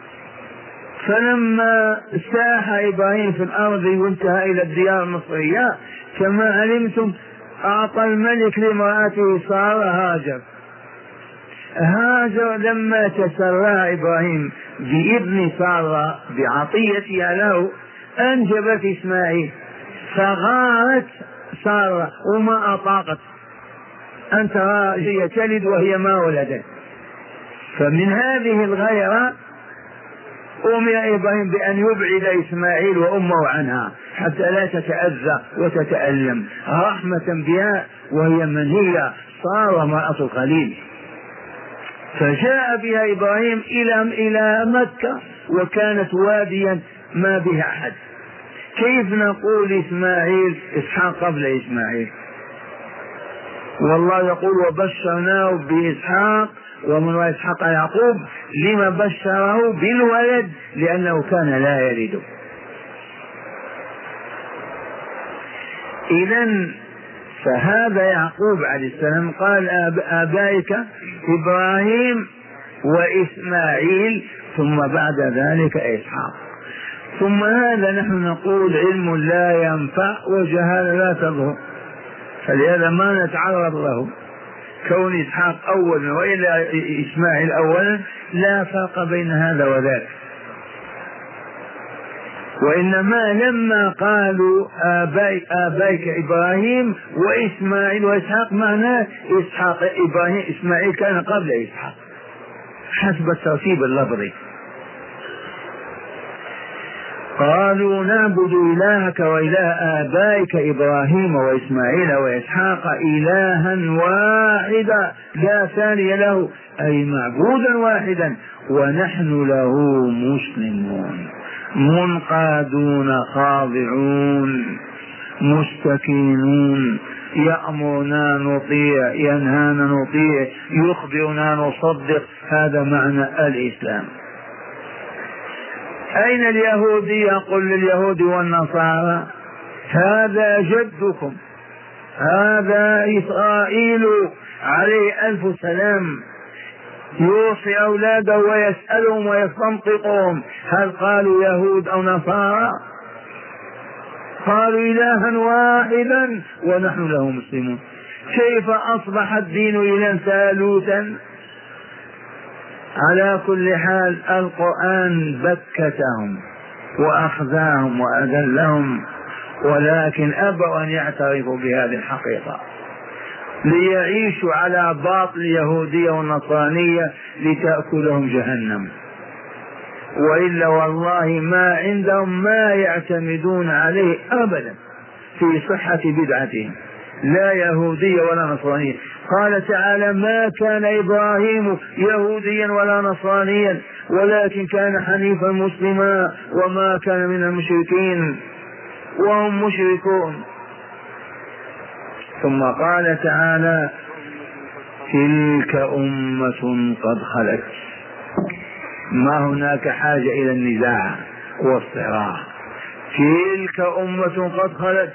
فلما ساح إبراهيم في الأرض وانتهى إلى الديار المصرية، كما علمتم أعطى الملك لامرأته سارة هاجر. هاجر لما تسرى إبراهيم بابن سارة بعطيتها له أنجبت إسماعيل، فغارت سارة وما أطاقت أن ترى هي تلد وهي ما ولدت. فمن هذه الغيرة أمر إبراهيم بأن يبعد إسماعيل وأمه عنها حتى لا تتأذى وتتألم، رحمة بها، وهي من هي سارة امرأة الخليل. فجاء بها إبراهيم إلى إلى مكة، وكانت واديا ما بها أحد. كيف نقول إسماعيل إسحاق قبل إسماعيل؟ والله يقول وبشرناه بإسحاق ومن وراء إسحاق يعقوب. لما بشره بالولد؟ لأنه كان لا يلد. إذن فهذا يعقوب عليه السلام قال آبائك إبراهيم وإسماعيل، ثم بعد ذلك إسحاق. ثم هذا نحن نقول علم لا ينفع وجهالة لا تظهر، فلهذا ما نتعرض له. كون إسحاق أولا وإلا إسماعيل أولا لا فرق بين هذا وذاك. وإنما لما قالوا آبائك, آبائك إبراهيم وإسماعيل وإسحاق، معناه إسحاق إبراهيم إسماعيل كان قبل إسحاق حسب الترتيب اللفظي. قالوا نعبد إلهك وإله آبائك إبراهيم وإسماعيل وإسحاق إلها واحدا لا ثاني له، أي معبودا واحدا، ونحن له مسلمون منقادون خاضعون مستكينون يأمرنا نطيع، ينهانا نطيع، يخبرنا نصدق. هذا معنى الإسلام. أين اليهودي؟ يقول لليهود والنصارى هذا جدكم، هذا إسرائيل عليه ألف سلام، يوصي أولاده ويسألهم ويستنطقهم. هل قالوا يهود أو نصارى؟ قالوا إلها واحدا ونحن له مسلمون. كيف أصبح الدين إلى ثالوثا؟ على كل حال القرآن بكتهم وأخزاهم وأذلهم، ولكن أبوا أن يعترفوا بهذه الحقيقة ليعيشوا على باطل اليهودية والنصرانية لتأكلهم جهنم. وإلا والله ما عندهم ما يعتمدون عليه أبدا في صحة بدعتهم، لا يهودية ولا نصرانية. قال تعالى ما كان إبراهيم يهوديا ولا نصرانيا ولكن كان حنيفا مسلما وما كان من المشركين، وهم مشركون. ثم قال تعالى تلك أمة قد خلت. ما هناك حاجة إلى النزاع والصراع. تلك أمة قد خلت،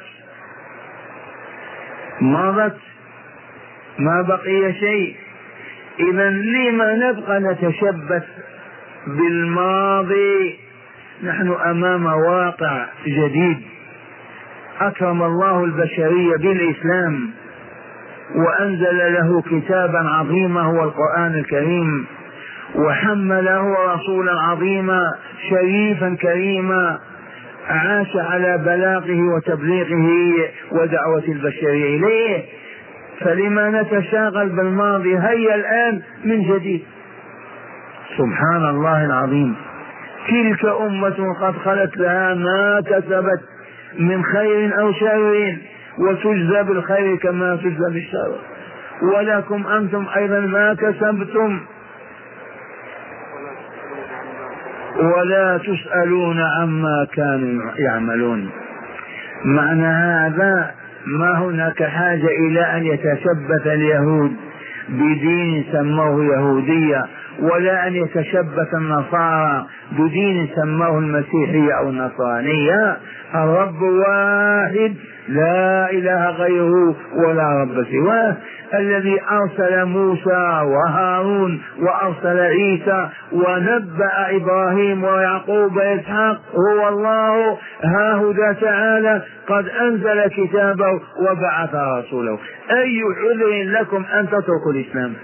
مضت، ما بقي شيء. إذا لما نبقى نتشبث بالماضي؟ نحن أمام واقع جديد. أكرم الله البشرية بالإسلام وأنزل له كتابا عظيما هو القرآن الكريم، وحمله رسولا عظيما شريفا كريما عاش على بلاغه وتبليغه ودعوة البشرية إليه. فلما نتشاغل بالماضي؟ هيا الآن من جديد. سبحان الله العظيم. تلك أمة قد خلت لها ما كسبت من خير أو شر وتجزى بالخير كما تجزى بالشر، ولكم أنتم أيضا ما كسبتم ولا تسألون عما كانوا يعملون. معنى هذا ما هناك حاجة إلى أن يتشبث اليهود بدين سموه يهودية، ولا أن يتشبث النصارى بدين سموه المسيحية أو النصرانية. الرب واحد لا إله غيره ولا رب سواه، الذي أرسل موسى وهارون وأرسل عيسى ونبأ إبراهيم ويعقوب وإسحاق هو الله. ها هو تعالى قد أنزل كتابه وبعث رسوله. أي عذر لكم أن تتركوا الإسلام؟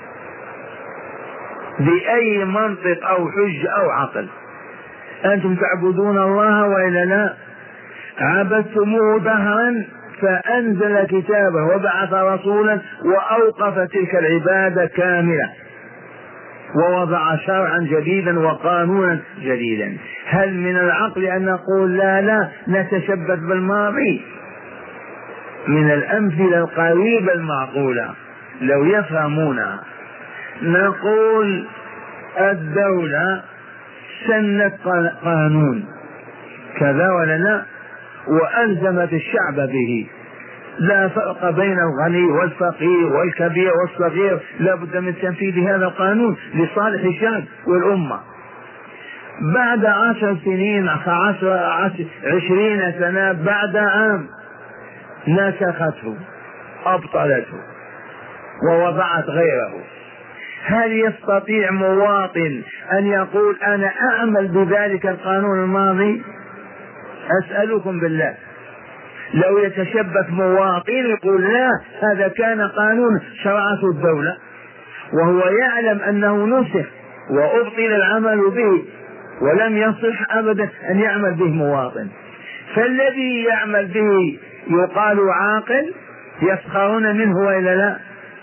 بأي منطق أو حج أو عقل؟ أنتم تعبدون الله وإلا لا؟ عبدتموه دهرا فأنزل كتابه وبعث رسولا وأوقف تلك العبادة كاملة ووضع شرعا جديدا وقانونا جديدا. هل من العقل أن نقول لا لا نتشبث بالماضي؟ من الأمثلة القريبة المعقولة لو يفهمونها نقول الدولة سنت قانون كذا ولا لا وألزمت الشعب به، لا فرق بين الغني والفقير والكبير والصغير، لا بد من تنفيذ هذا القانون لصالح الشعب والأمة. بعد عشر سنين عشر عشر عشرين سنة بعد عام نسخته أبطلته ووضعت غيره. هل يستطيع مواطن أن يقول أنا أعمل بذلك القانون الماضي؟ أسألكم بالله لو يتشبث مواطن يقول لا هذا كان قانون شرعته الدولة وهو يعلم أنه نسخ وأبطل العمل به ولم يصح أبدا أن يعمل به مواطن، فالذي يعمل به يقال عاقل؟ يسخرون منه وإلا لا؟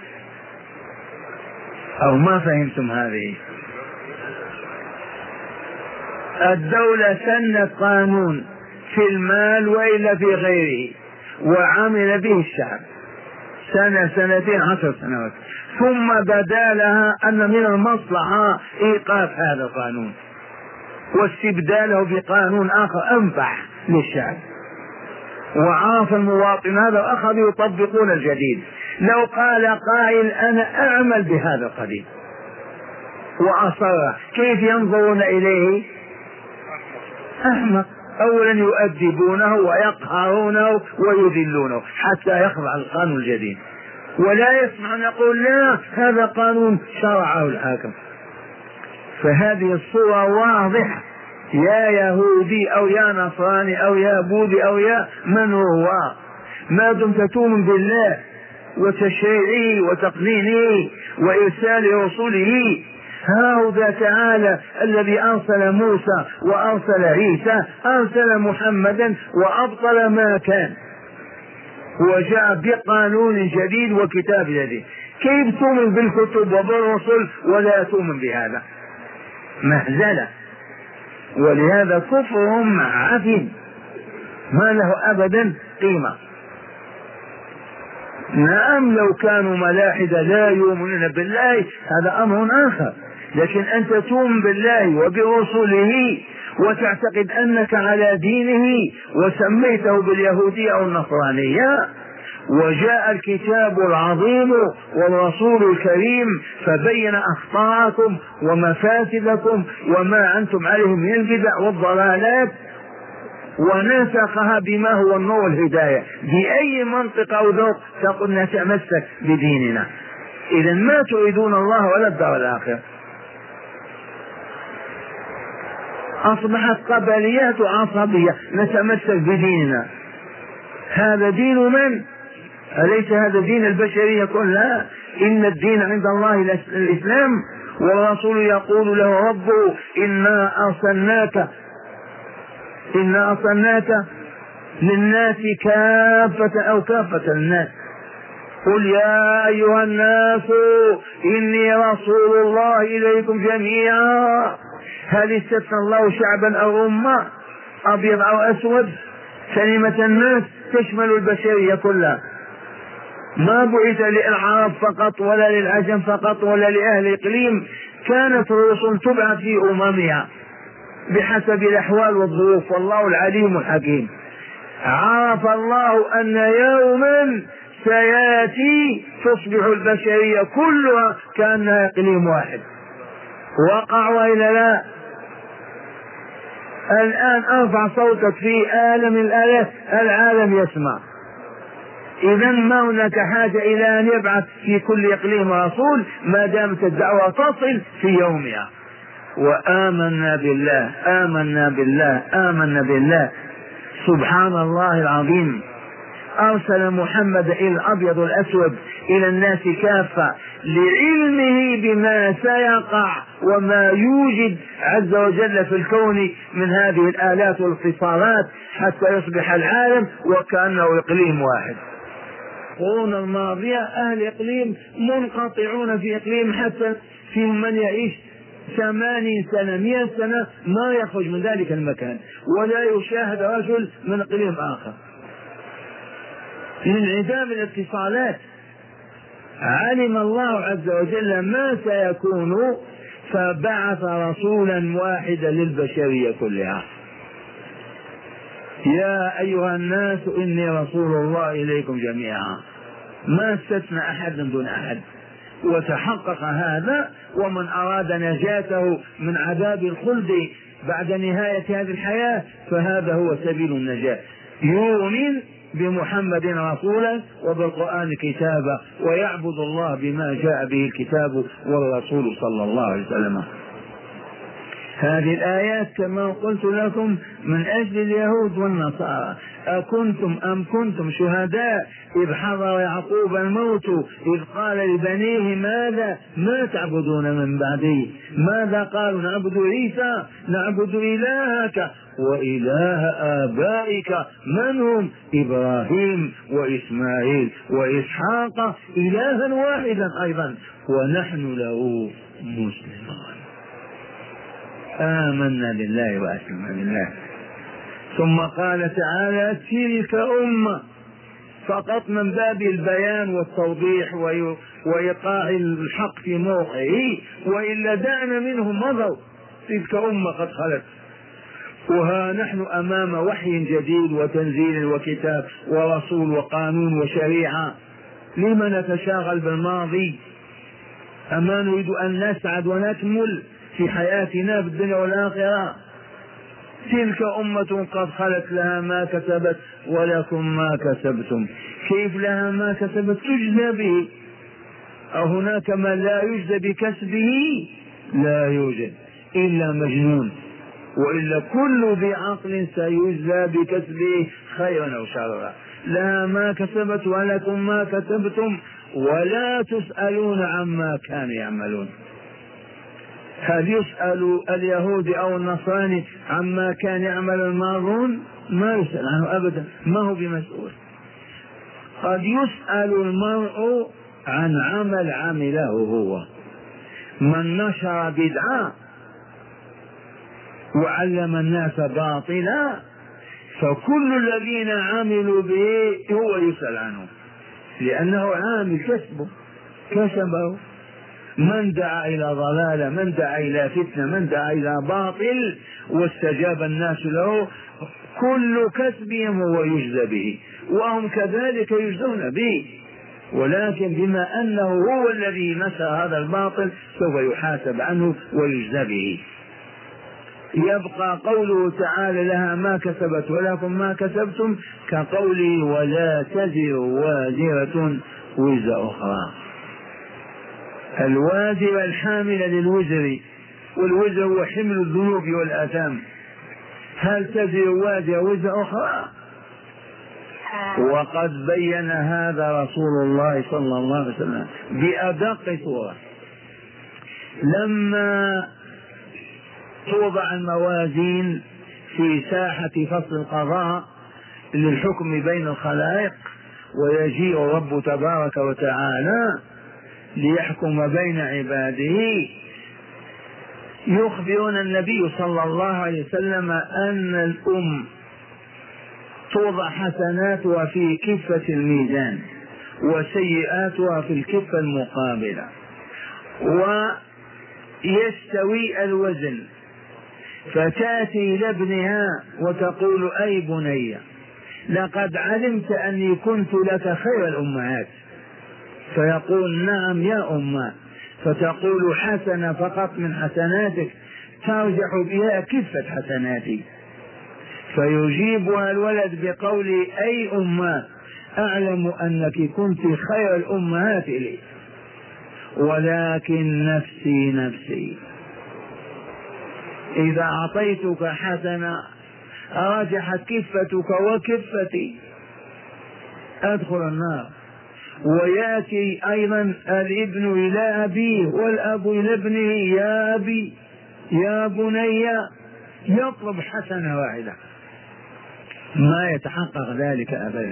أو ما فهمتم هذه؟ الدولة سنت قانون في المال وإلا في غيره وعمل به الشعب سنة سنتين عشر سنوات، ثم بدا لها أن من المصلحة إيقاف هذا القانون واستبداله بقانون آخر أنفع للشعب. وعاف المواطن هذا وأخذوا يطبقون الجديد. لو قال قائل أنا أعمل بهذا القديم وأصر، كيف ينظرون إليه؟ أحمق. أولا يؤدبونه ويقهرونه ويذلونه حتى يخضع القانون الجديد، ولا يسمع أن يقول لا هذا قانون شرعه الحاكم. فهذه الصورة واضحة، يا يهودي أو يا نصراني أو يا بوذي أو يا من هو، ما دمت تؤمن بالله وتشريعه وتقنينه وإرسال رسوله، هذا تعالى الذي أرسل موسى وأرسل عيسى أرسل محمدا وأبطل ما كان وجاء بقانون جديد وكتاب جديد. كيف تؤمن بالكتب وبالرسل ولا تؤمن بهذا؟ مهزلة. ولهذا كفرهم عفن ما له أبدا قيمة. نعم لو كانوا ملاحدة لا يؤمنون بالله هذا أمر آخر، لكن أنت تؤمن بالله وبرسله وتعتقد أنك على دينه وسميته باليهودية أو النصرانية، وجاء الكتاب العظيم والرسول الكريم فبين أخطاءكم ومفاسدكم وما أنتم عليه من البدع والضلالات ونسخها بما هو النور الهداية. بأي منطق أو ذوق تقول نتمسك بديننا؟ إذا ما تريدون الله ولا الدار الآخرة. أصبحت قبليات وعصبية نتمسك بديننا. هذا دين من؟ أليس هذا دين البشرية كلها؟ إن الدين عند الله الإسلام، والرسول يقول له ربه إنا أرسلناك إنا أرسلناك للناس كافة أو كافة الناس. قل يا أيها الناس إني رسول الله إليكم جميعا. هل استثنى الله شعبا أو أمة أبيض أو أسود؟ كلمة الناس تشمل البشرية كلها، ما بعث للعرب فقط ولا للعجم فقط ولا لأهل إقليم، كانت الرسل تبعث في أممها بحسب الأحوال والظروف، والله العليم الحكيم. عرف الله أن يوما سيأتي تصبح البشرية كلها كأنها إقليم واحد. وقع وإلا لا؟ الآن أرفع صوتك في عالم الآلات العالم يسمع. إذا ما هناك حاجة إلى أن يبعث في كل إقليم رسول ما دامت الدعوة تصل في يومها. وآمنا بالله آمنا بالله آمنا بالله سبحان الله العظيم. أرسل محمد إلى الأبيض الأسود إلى الناس كافة لعلمه بما سيقع وما يوجد عز وجل في الكون من هذه الآلات والاتصالات حتى يصبح العالم وكأنه إقليم واحد. القرون الماضية أهل إقليم منقطعون في إقليم، حتى في من يعيش ثمانين سنة مئة سنة ما يخرج من ذلك المكان ولا يشاهد رجل من إقليم آخر من انعدام الاتصالات. علم الله عز وجل ما سيكون فبعث رسولا واحدا للبشرية كلها. يا أيها الناس إني رسول الله إليكم جميعا، ما استثنى أحد دون أحد. وتحقق هذا، ومن أراد نجاته من عذاب الخلد بعد نهاية هذه الحياة فهذا هو سبيل النجاة، يؤمن بمحمد رسولا وبالقرآن كتابا ويعبد الله بما جاء به الكتاب والرسول صلى الله عليه وسلم. هذه الآيات كما قلت لكم من أجل اليهود والنصارى. أكنتم أم كنتم شهداء إذ حضر يعقوب الموت إذ قال لبنيه ماذا ما تعبدون من بعدي؟ ماذا قالوا؟ نعبد عيسى نعبد إلهك وإله آبائك من هم؟ إبراهيم وإسماعيل وإسحاق إلها واحدا أيضا ونحن له مسلمون. آمنا بالله وأسلمنا بالله. ثم قال تعالى تلك أمة، فقط من باب البيان والتوضيح وإيقاع الحق في موقعه، وإلا دعنا منهم مضوا. تلك أمة قد خلت وها نحن أمام وحي جديد وتنزيل وكتاب ورسول وقانون وشريعة، لما نتشاغل بالماضي؟ أما نريد أن نسعد ونكمل في حياتنا في الدنيا والآخرة. تلك أمة قد خلت لها ما كسبت ولكم ما كسبتم. كيف لها ما كسبت؟ تجزى به. أو هناك من لا يجزى بكسبه؟ لا يوجد إلا مجنون، وإلا كل ذي عقل سيجزى بكسبه خيرا أو شرا. لها ما كسبت ولكم ما كسبتم ولا تسألون عما كانوا يعملون. هل يسأل اليهود أو النصارى عما كان يعمل الماضون؟ ما يسأل عنه أبدا، ما هو بمسؤول. قد يسأل المرء عن عمل عمله هو. من نشر بدعة وعلم الناس باطلا فكل الذين عملوا به هو يسأل عنه، لأنه عامل كسبه كسبه. من دعا إلى ضلالة، من دعا إلى فتنة، من دعا إلى باطل واستجاب الناس له، كل كسبهم هو يجزى به، وهم كذلك يجزون به. ولكن بما أنه هو الذي نشر هذا الباطل سوف يحاسب عنه ويجزى به. يبقى قوله تعالى لها ما كسبت ولكم ما كسبتم كقوله ولا تزر وازرة وزر أخرى. الوازرة الحاملة للوزر، والوزر هو حمل الذنوب والآثام. هل تزر وازرة وزر أخرى؟ وقد بين هذا رسول الله صلى الله عليه وسلم بأدق صورة لما توضع الموازين في ساحة فصل القضاء للحكم بين الخلائق، ويجيء رب تبارك وتعالى ليحكم بين عباده. يخبرنا النبي صلى الله عليه وسلم أن الأم توضع حسناتها في كفة الميزان وسيئاتها في الكفة المقابلة، ويستوي الوزن، فتأتي لابنها وتقول أي بني لقد علمت أني كنت لك خير الأمهات، فيقول نعم يا أمه، فتقول حسنة فقط من حسناتك ترجح بها كفة حسناتي، فيجيبها الولد بقول أي أمه أعلم أنك كنت خير الأمهات لي، ولكن نفسي نفسي، إذا أعطيتك حسنة رجحت كفتك وكفتي أدخل النار. ويأتي أيضا الابن إلى أبيه والأب إلى ابنه يا أبي يا بني، يطلب حسنة واحدة، ما يتحقق ذلك أبدا.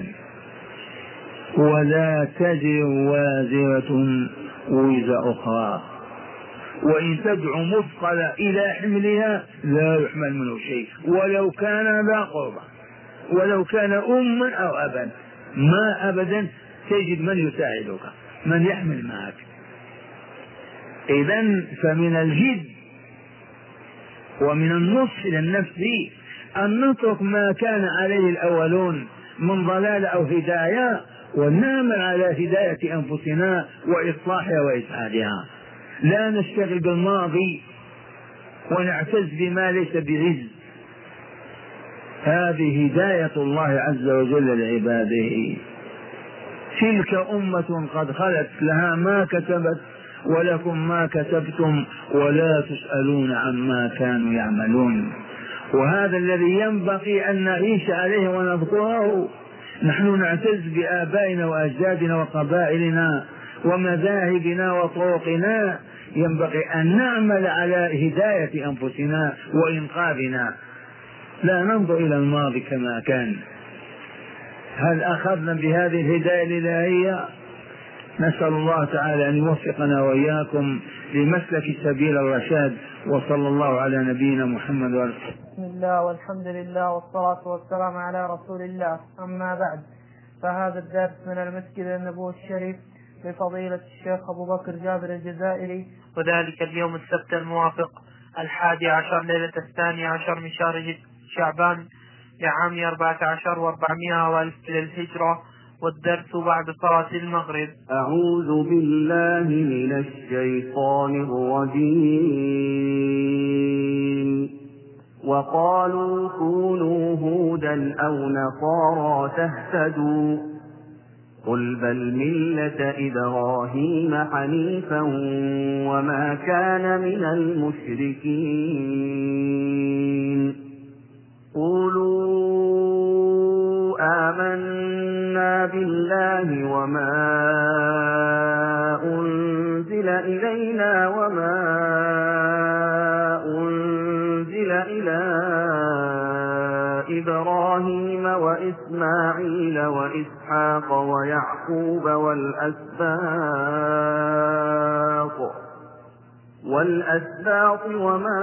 ولا تزر وازرة وزر أخرى، وإن تدعو مثقل إلى حملها لا يحمل منه شيء ولو كان ذا قربى، ولو كان أما أو أبا، ما أبدا تجد من يساعدك، من يحمل معك. إذن فمن الجد ومن النصح للنفس أن نترك ما كان عليه الأولون من ضلال أو هداية، ونعمل على هداية أنفسنا وإصلاحها وإسعادها. لا نشتغل بالماضي ونعتز بما ليس بعز. هذه هداية الله عز وجل لعباده. تلك أمة قد خلت لها ما كسبت ولكم ما كسبتم ولا تسألون عما كانوا يعملون. وهذا الذي ينبغي أن نعيش عليه ونذكره. نحن نعتز بآبائنا وأجدادنا وقبائلنا ومذاهبنا وطرقنا، ينبغي أن نعمل على هداية أنفسنا وإنقاذنا، لا ننظر إلى الماضي كما كان. هل أخذنا بهذه الهداية الإلهية؟ نسأل الله تعالى أن يوفقنا وإياكم لمسلك سبيل الرشاد، وصلى الله على نبينا محمد وعلى آله. بسم الله والحمد لله والصلاة والسلام على رسول الله. أما بعد، فهذا الدرس من المسجد النبوي الشريف لفضيلة الشيخ أبو بكر جابر الجزائري، وذلك اليوم السبت الموافق الحادي عشر ليلة الثاني عشر من شهر شعبان لعام أربعة عشر وأربعمائة وألف للهجرة، والدرس بعد صلاة المغرب. أعوذ بالله من الشيطان الرجيم. وقالوا كونوا هودا أو نصارى تهتدوا، قل بل ملة إبراهيم حنيفا وما كان من المشركين. قولوا آمنا بالله وما أنزل إلينا وما أنزل إلى إبراهيم وإسماعيل وإسحاق ويعقوب والأسباط والأسباط وما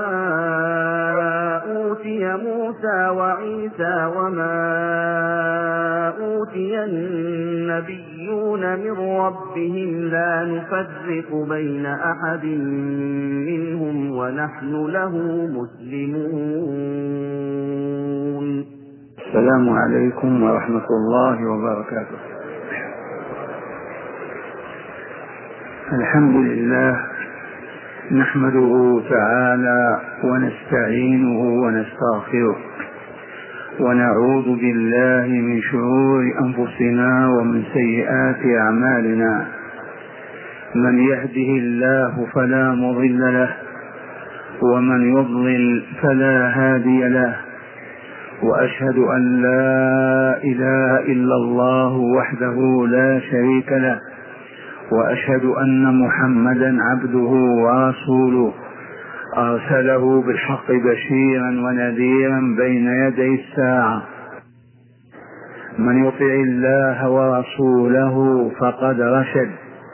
أوتي موسى وعيسى وما أوتي النبيون من ربهم لا نفرق بين أحد منهم ونحن له مسلمون. السلام عليكم ورحمة الله وبركاته. الحمد لله نحمده تعالى ونستعينه ونستغفره، ونعوذ بالله من شرور أنفسنا ومن سيئات أعمالنا. من يهده الله فلا مضل له، ومن يضلل فلا هادي له، وأشهد أن لا إله إلا الله وحده لا شريك له، وأشهد أن محمدا عبده ورسوله أرسله بالحق بشيرا ونذيرا بين يدي الساعة. من يطع الله ورسوله فقد رشد،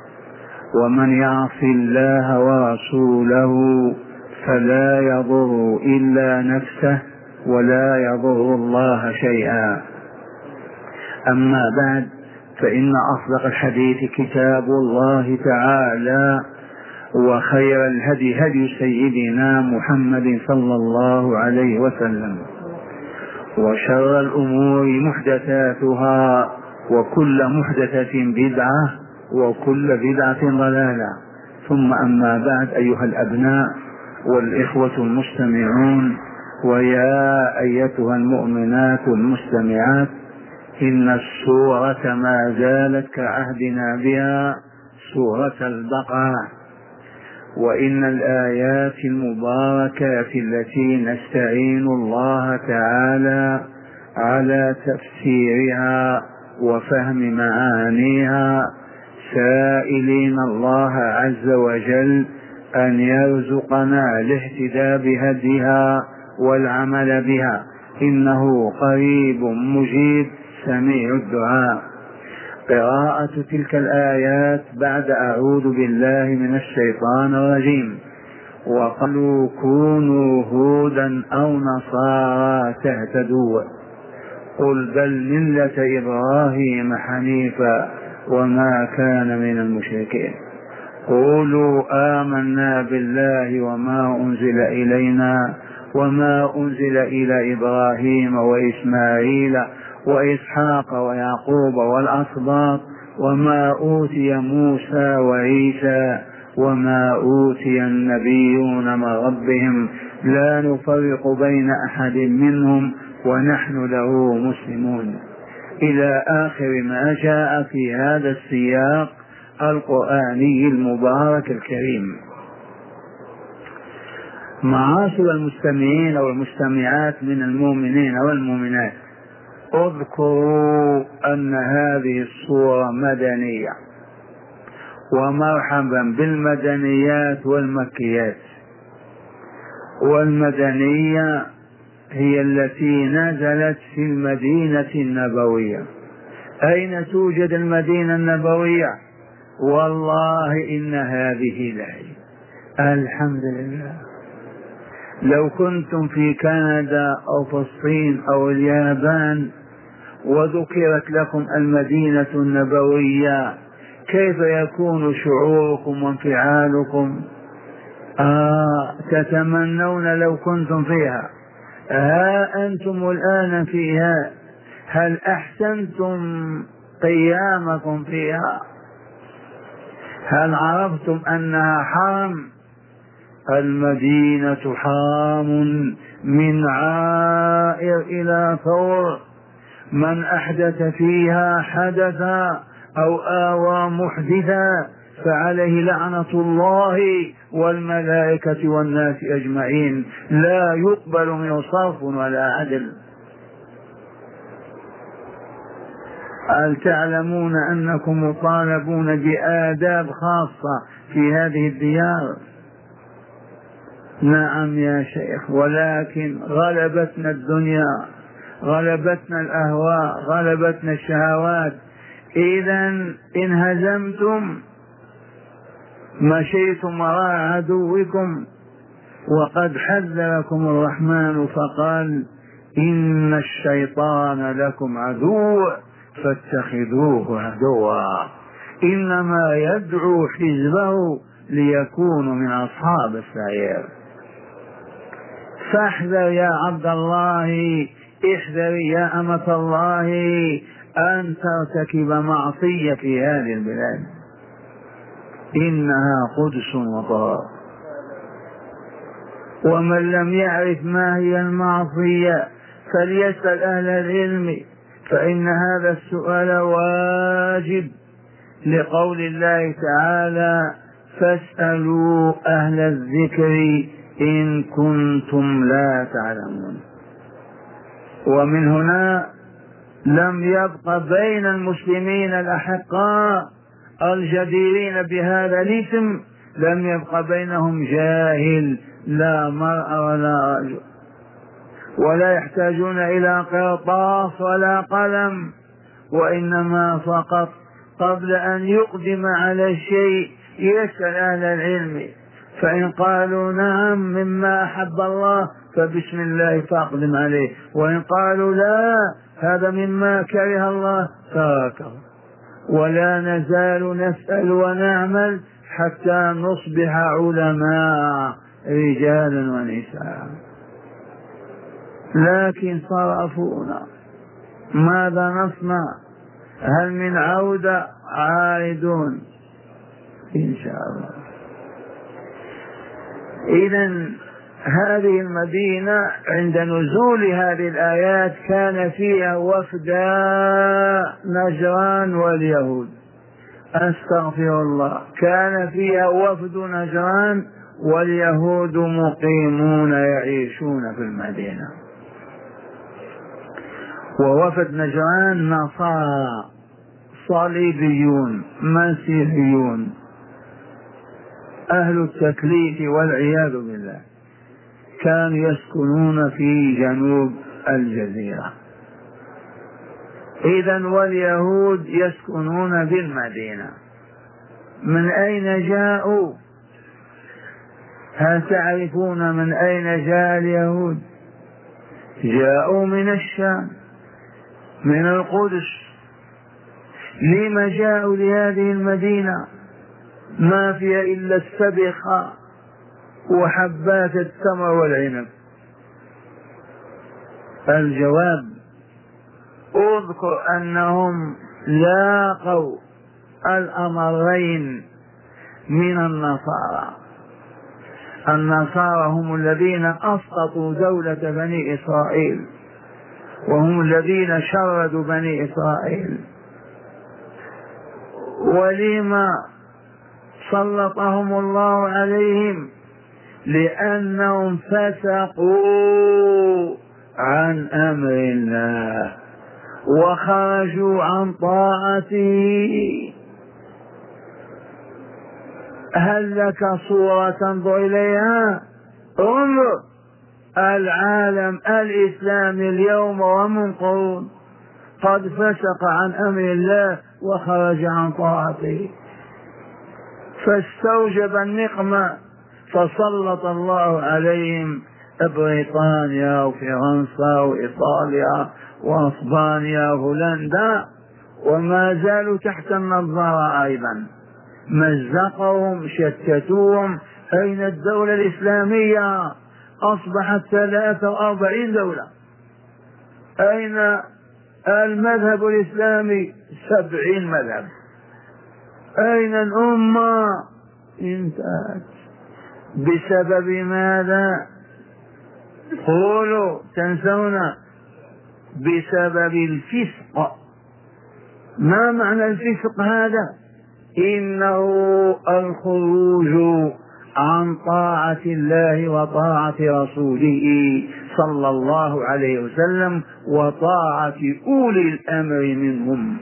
ومن يعص الله ورسوله فلا يضر إلا نفسه ولا يضر الله شيئا. أما بعد، فإن أصدق الحديث كتاب الله تعالى، وخير الهدي هدي سيدنا محمد صلى الله عليه وسلم، وشر الأمور محدثاتها، وكل محدثة بدعة، وكل بدعة ضلالة. ثم أما بعد، أيها الأبناء والإخوة المستمعون، ويا أيتها المؤمنات المستمعات، إن السورة ما زالت كعهدنا بها سورة البقرة، وإن الآيات المباركات التي نستعين الله تعالى على تفسيرها وفهم معانيها، سائلين الله عز وجل أن يرزقنا الاهتداء بهديها والعمل بها، إنه قريب مجيب سميع الدعاء. قراءة تلك الآيات بعد أعوذ بالله من الشيطان الرجيم. وقالوا كونوا هودا أو نصارى تهتدوا، قل بل ملة إبراهيم حنيفا وما كان من المشركين. قولوا آمنا بالله وما أنزل إلينا وما أنزل إلى إبراهيم وإسماعيل وإسحاق ويعقوب والأسباط وما أوتي موسى وعيسى وما أوتي النبيون من ربهم لا نفرق بين أحد منهم ونحن له مسلمون، إلى آخر ما جاء في هذا السياق القرآني المبارك الكريم. معاشر المستمعين والمستمعات من المؤمنين والمؤمنات، اذكروا أن هذه السورة مدنية، ومرحبا بالمدنيات والمكيات. والمدنية هي التي نزلت في المدينة النبوية. أين توجد المدينة النبوية؟ والله إن هذه لهي. الحمد لله. لو كنتم في كندا أو في الصين أو اليابان وذكرت لكم المدينة النبوية، كيف يكون شعوركم وانفعالكم؟ آه تتمنون لو كنتم فيها. ها أنتم الآن فيها، هل أحسنتم قيامكم فيها؟ هل عرفتم أنها حرم؟ المدينة حرام من عائر إلى ثور، من أحدث فيها حدثا أو آوى محدثا فعليه لعنة الله والملائكة والناس أجمعين، لا يقبل منه صرف ولا عدل. هل تعلمون أنكم مطالبون بآداب خاصة في هذه الديار؟ نعم يا شيخ، ولكن غلبتنا الدنيا، غلبتنا الأهواء، غلبتنا الشهوات. إذا إن هزمتم مشيتم وراء عدوكم، وقد حذركم الرحمن فقال إن الشيطان لكم عدو فاتخذوه عدوا، إنما يدعو حزبه ليكونوا من أصحاب السعير. فاحذر يا عبد الله، احذر يا أمة الله أن ترتكب معصية في هذه البلاد، إنها قدس وطهر. ومن لم يعرف ما هي المعصية فليسأل أهل العلم، فإن هذا السؤال واجب، لقول الله تعالى فاسألوا أهل الذكر إن كنتم لا تعلمون. ومن هنا لم يبق بين المسلمين الأحقاء الجديرين بهذا الاسم، لم يبق بينهم جاهل، لا مرأة ولا رجل، ولا يحتاجون إلى قرطاس ولا قلم، وإنما فقط قبل أن يقدم على الشيء يسأل أهل العلم، فإن قالوا نعم مما أحب الله فبسم الله فاقدم عليه، وإن قالوا لا هذا مما كره الله تركه. ولا نزال نسأل ونعمل حتى نصبح علماء رجالا ونساء، لكن صرفونا. ماذا نصنع؟ هل من عودة؟ عائدون إن شاء الله. إذن هذه المدينة عند نزول هذه الآيات كان فيها وفدا نجران واليهود، أستغفر الله، كان فيها وفد نجران واليهود مقيمون يعيشون في المدينة. ووفد نجران نصارى صليبيون مسيحيون أهل التكليف والعياذ بالله، كانوا يسكنون في جنوب الجزيرة. إذن واليهود يسكنون بالمدينة. من أين جاءوا؟ هل تعرفون من أين جاء اليهود؟ جاءوا من الشام، من القدس. لما جاءوا لهذه المدينة؟ ما فيها إلا السبخة وحبات التمر والعنب. الجواب: اذكر أنهم لاقوا الأمرين من النصارى. النصارى هم الذين أسقطوا دولة بني إسرائيل، وهم الذين شردوا بني إسرائيل. ولما سلطهم الله عليهم؟ لأنهم فسقوا عن أمر الله وخرجوا عن طاعته. هل لك صورة تنظر إليها؟ انظر العالم الإسلامي اليوم ومن قرون قد فسق عن أمر الله وخرج عن طاعته، فاستوجب النقمة، فسلط الله عليهم بريطانيا وفرنسا وإيطاليا وأسبانيا وهولندا، وما زالوا تحت النظارة أيضا. مزقهم، شتتوهم. أين الدولة الإسلامية؟ أصبحت ثلاثة وأربعين دولة. أين المذهب الإسلامي؟ سبعين مذهب. أين الأمة؟ انتهت. بسبب ماذا؟ قولوا، تنسون. بسبب الفسق. ما معنى الفسق هذا؟ إنه الخروج عن طاعة الله وطاعة رسوله صلى الله عليه وسلم وطاعة أولي الأمر منهم،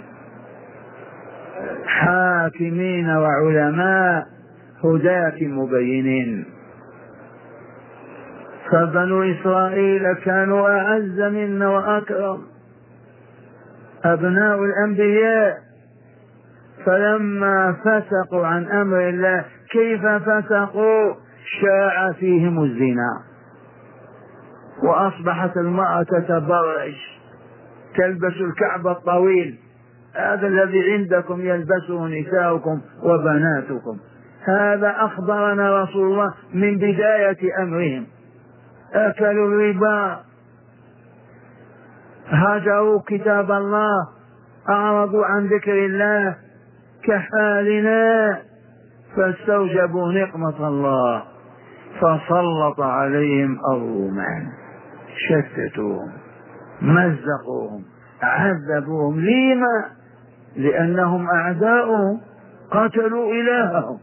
حاكمين وعلماء هداة مبينين. فبنو إسرائيل كانوا أعز منا وأكرم، أبناء الأنبياء، فلما فسقوا عن أمر الله كيف فسقوا؟ شاع فيهم الزنا، وأصبحت المرأة تتبرج، تلبس الكعب الطويل، هذا الذي عندكم يلبسه نساؤكم وبناتكم. هذا أخبرنا رسول الله من بداية أمرهم. أكلوا الربا، هجروا كتاب الله، أعرضوا عن ذكر الله كحالنا، فاستوجبوا نقمة الله فسلط عليهم الرومان، شتتوهم، مزقوهم، عذبوهم. لما؟ لأنهم أعداؤهم، قتلوا إلههم.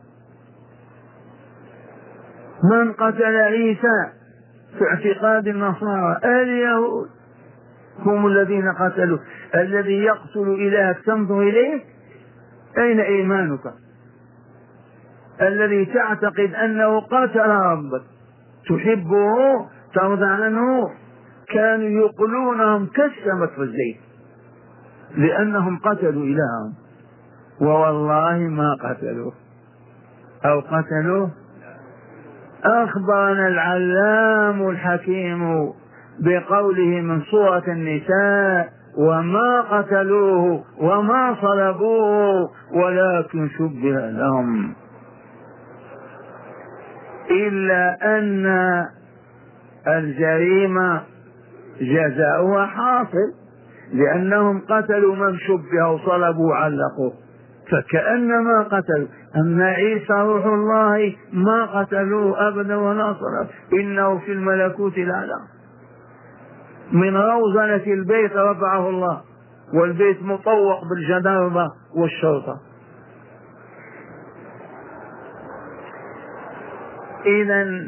من قتل عيسى في اعتقاد النصارى؟ اليهود هم الذين قتلوا. الذي يقتل إلهك تنظر إليه، أين إيمانك؟ الذي تعتقد أنه قتل ربك تحبه ترضى عنه، كانوا يقلونهم كالسمك في الزيت لأنهم قتلوا إلههم، ووالله ما قتلوه أو قتلوه. أخبرنا العلام الحكيم بقوله من سورة النساء: وما قتلوه وما صلبوه ولكن شبه لهم، إلا أن الجريمة جزاؤها حاصل، لأنهم قتلوا من شبه وصلبوا وعلقوا، فكأنما قتلوا. أما عيسى روح الله ما قتلوه أبدا ولا صلب، إنه في الملكوت الأعلى. من روضنة البيت رفعه الله، والبيت مطوق بالجدارة والشرطة. إذن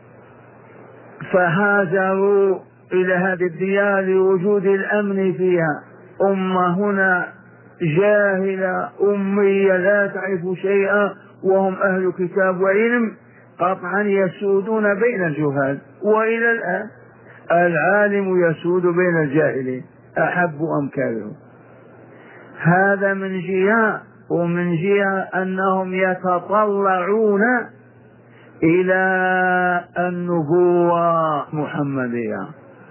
فهاجروا إلى هذه الديار لوجود الأمن فيها. أمة هنا جاهلة أمية لا تعرف شيئا، وهم أهل كتاب وعلم، قطعا يسودون بين الجهال. وإلى الآن العالم يسود بين الجاهلين، أحب أم كرهوا. هذا من جهة، ومن جهة أنهم يتطلعون إلى النبوة محمدية.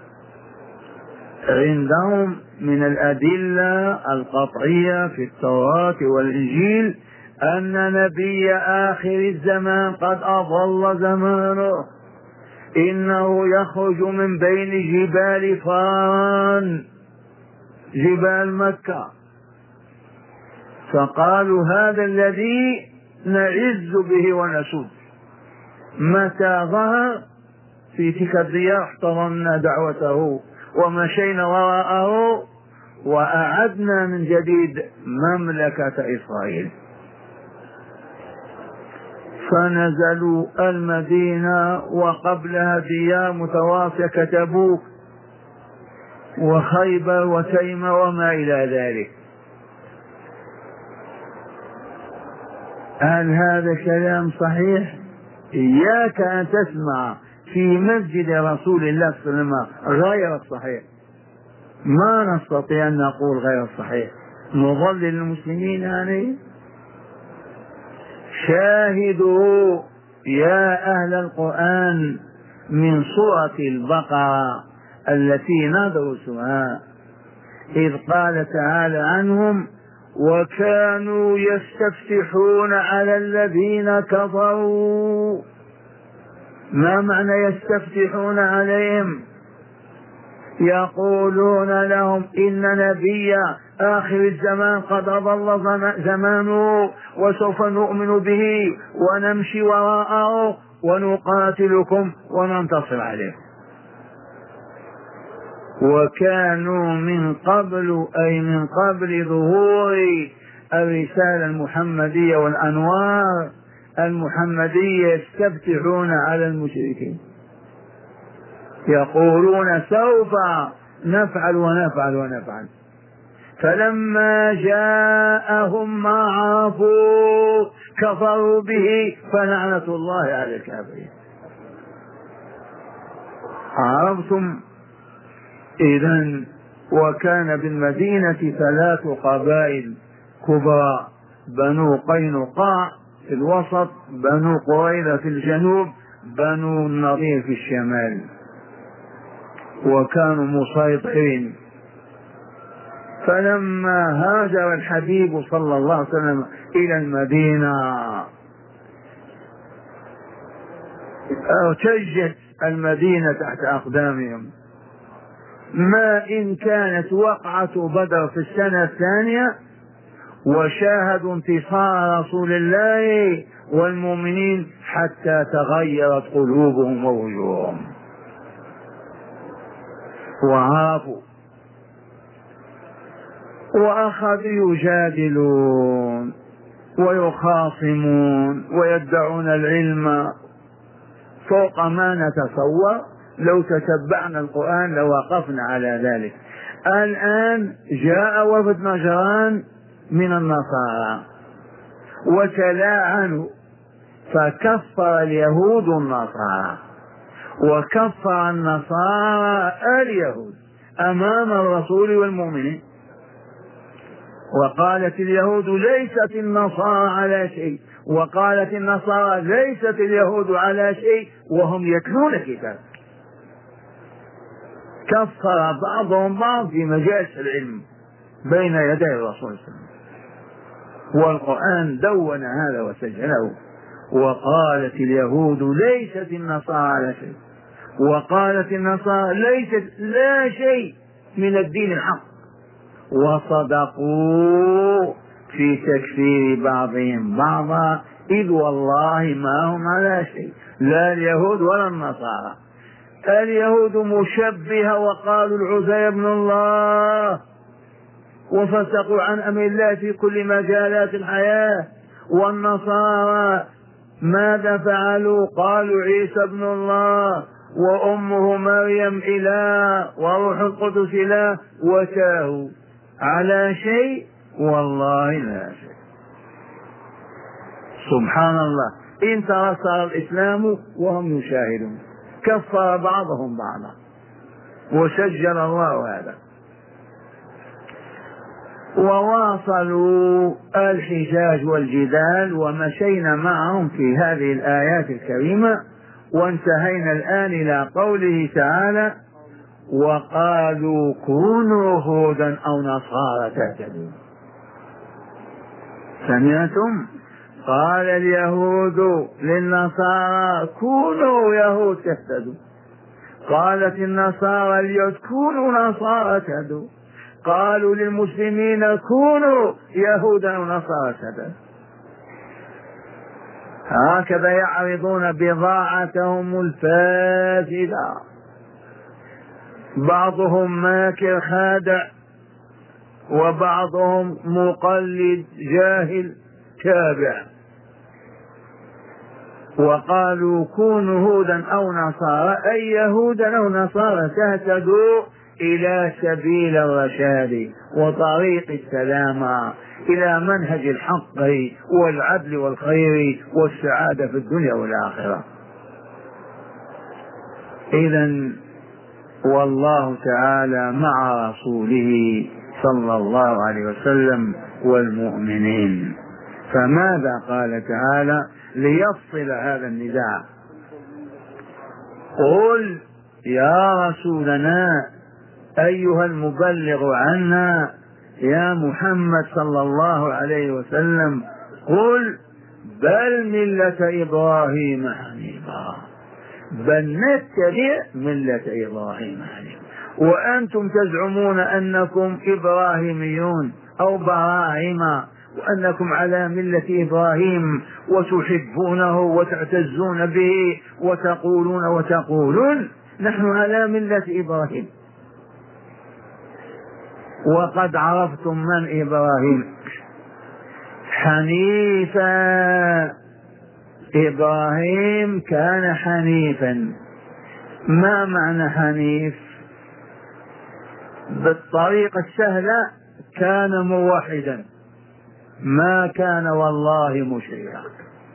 عندهم من الأدلة القطعية في التوراة والإنجيل أن نبي آخر الزمان قد أضل زمانه، إنه يخرج من بين جبال فان، جبال مكة. فقالوا هذا الذي نعز به ونسود. متى ظهر في تلك الديار احتضنا دعوته ومشينا وراءه وأعدنا من جديد مملكة إسرائيل. فنزلوا المدينة وقبلها ديار متواصلة كتبوك وخيبر وتيمة وما إلى ذلك. هل هذا كلام صحيح؟ إياك أن تسمع في مسجد رسول الله صلى الله عليه وسلم غير الصحيح. ما نستطيع أن نقول غير الصحيح، نضلل المسلمين يعني. شاهدوا يا أهل القرآن من سورة البقرة التي ندرسها، إذ قال تعالى عنهم: وكانوا يستفتحون على الذين كفروا. ما معنى يستفتحون عليهم؟ يقولون لهم إن نبي آخر الزمان قد أضل زمانه وسوف نؤمن به ونمشي وراءه ونقاتلكم وننتصر عليكم. وكانوا من قبل أي من قبل ظهور الرسالة المحمدية والأنوار المحمدية يستفتحون على المشركين، يقولون سوف نفعل ونفعل ونفعل. فلما جاءهم ما عرفوا كفروا به فلعنة الله على الكافرين. عرفتم؟ إذن وكان بالمدينة ثلاث قبائل كبرى: بنو قينقاع في الوسط، بنو قريظة في الجنوب، بنو النضير في الشمال، وكانوا مسيطرين. فلما هاجر الحبيب صلى الله عليه وسلم إلى المدينة ارتجت المدينة تحت أقدامهم، ما إن كانت وقعة بدر في السنة الثانية وشاهدوا انتصار رسول الله والمؤمنين حتى تغيرت قلوبهم ووجوههم وعرفوا، وأخذوا يجادلون ويخاصمون ويدعون العلم فوق ما نتصور. لو تتبعنا القرآن لوقفنا على ذلك. الآن جاء وفد نجران من النصارى وتلاعنوا، فكفر اليهود النصارى وكفر النصارى اليهود أمام الرسول والمؤمنين، وقالت اليهود ليست النصارى على شيء، وقالت النصارى ليست اليهود على شيء، وهم يتلون الكتاب. كفر بعضهم بعض في مجالس العلم بين يدي الرسول صلى الله عليه وسلم، والقرآن دون هذا وسجله. وقالت اليهود ليست النصارى على شيء، وقالت النصارى ليست لا شيء من الدين الحق، وصدقوا في تكفير بعضهم بعضا، إذ والله ما هم على شيء، لا اليهود ولا النصارى. اليهود مشبهة وقالوا العزير ابن الله وفسقوا عن أمر الله في كل مجالات الحياة، والنصارى ماذا فعلوا؟ قالوا عيسى ابن الله وأمه مريم إله وروح القدس إله، وتاهوا على شيء والله لا شيء. سبحان الله، إن ترسل الإسلام وهم يشاهدون، كفر بعضهم بعضا وسجل الله هذا. وواصلوا الحجاج والجدال ومشينا معهم في هذه الآيات الكريمة، وانتهينا الآن إلى قوله تعالى: وقالوا كونوا هودا أو نصارى تهتدوا. سمعتم؟ قال اليهود للنصارى كونوا يهود تهتدوا، قالت النصارى اليهود كونوا نصارى تهتدوا، قالوا للمسلمين كونوا يهودا ونصارى تهتدوا. هكذا يعرضون بضاعتهم الفاسدة، بعضهم ماكر خادع وبعضهم مقلد جاهل تابع. وقالوا كونوا هودا أو نصارى أي يهودا أو نصارى تهتدوا إلى سبيل الرشاد وطريق السلامة، إلى منهج الحق والعدل والخير والسعادة في الدنيا والآخرة. إذن والله تعالى مع رسوله صلى الله عليه وسلم والمؤمنين. فماذا قال تعالى ليفصل هذا النداء؟ قل يا رسولنا أيها المبلغ عنا يا محمد صلى الله عليه وسلم، قل بل ملة إبراهيم حنيفا بل نتبع ملة إبراهيم حنيفا. وأنتم تزعمون أنكم إبراهيميون أو براهمة وأنكم على ملة إبراهيم وتحبونه وتعتزون به وتقولون وتقولون نحن على ملة إبراهيم. وقد عرفتم من إبراهيم حنيفا. إبراهيم كان حنيفا. ما معنى حنيف؟ بالطريقة السهلة كان موحدا، ما كان والله مشركا.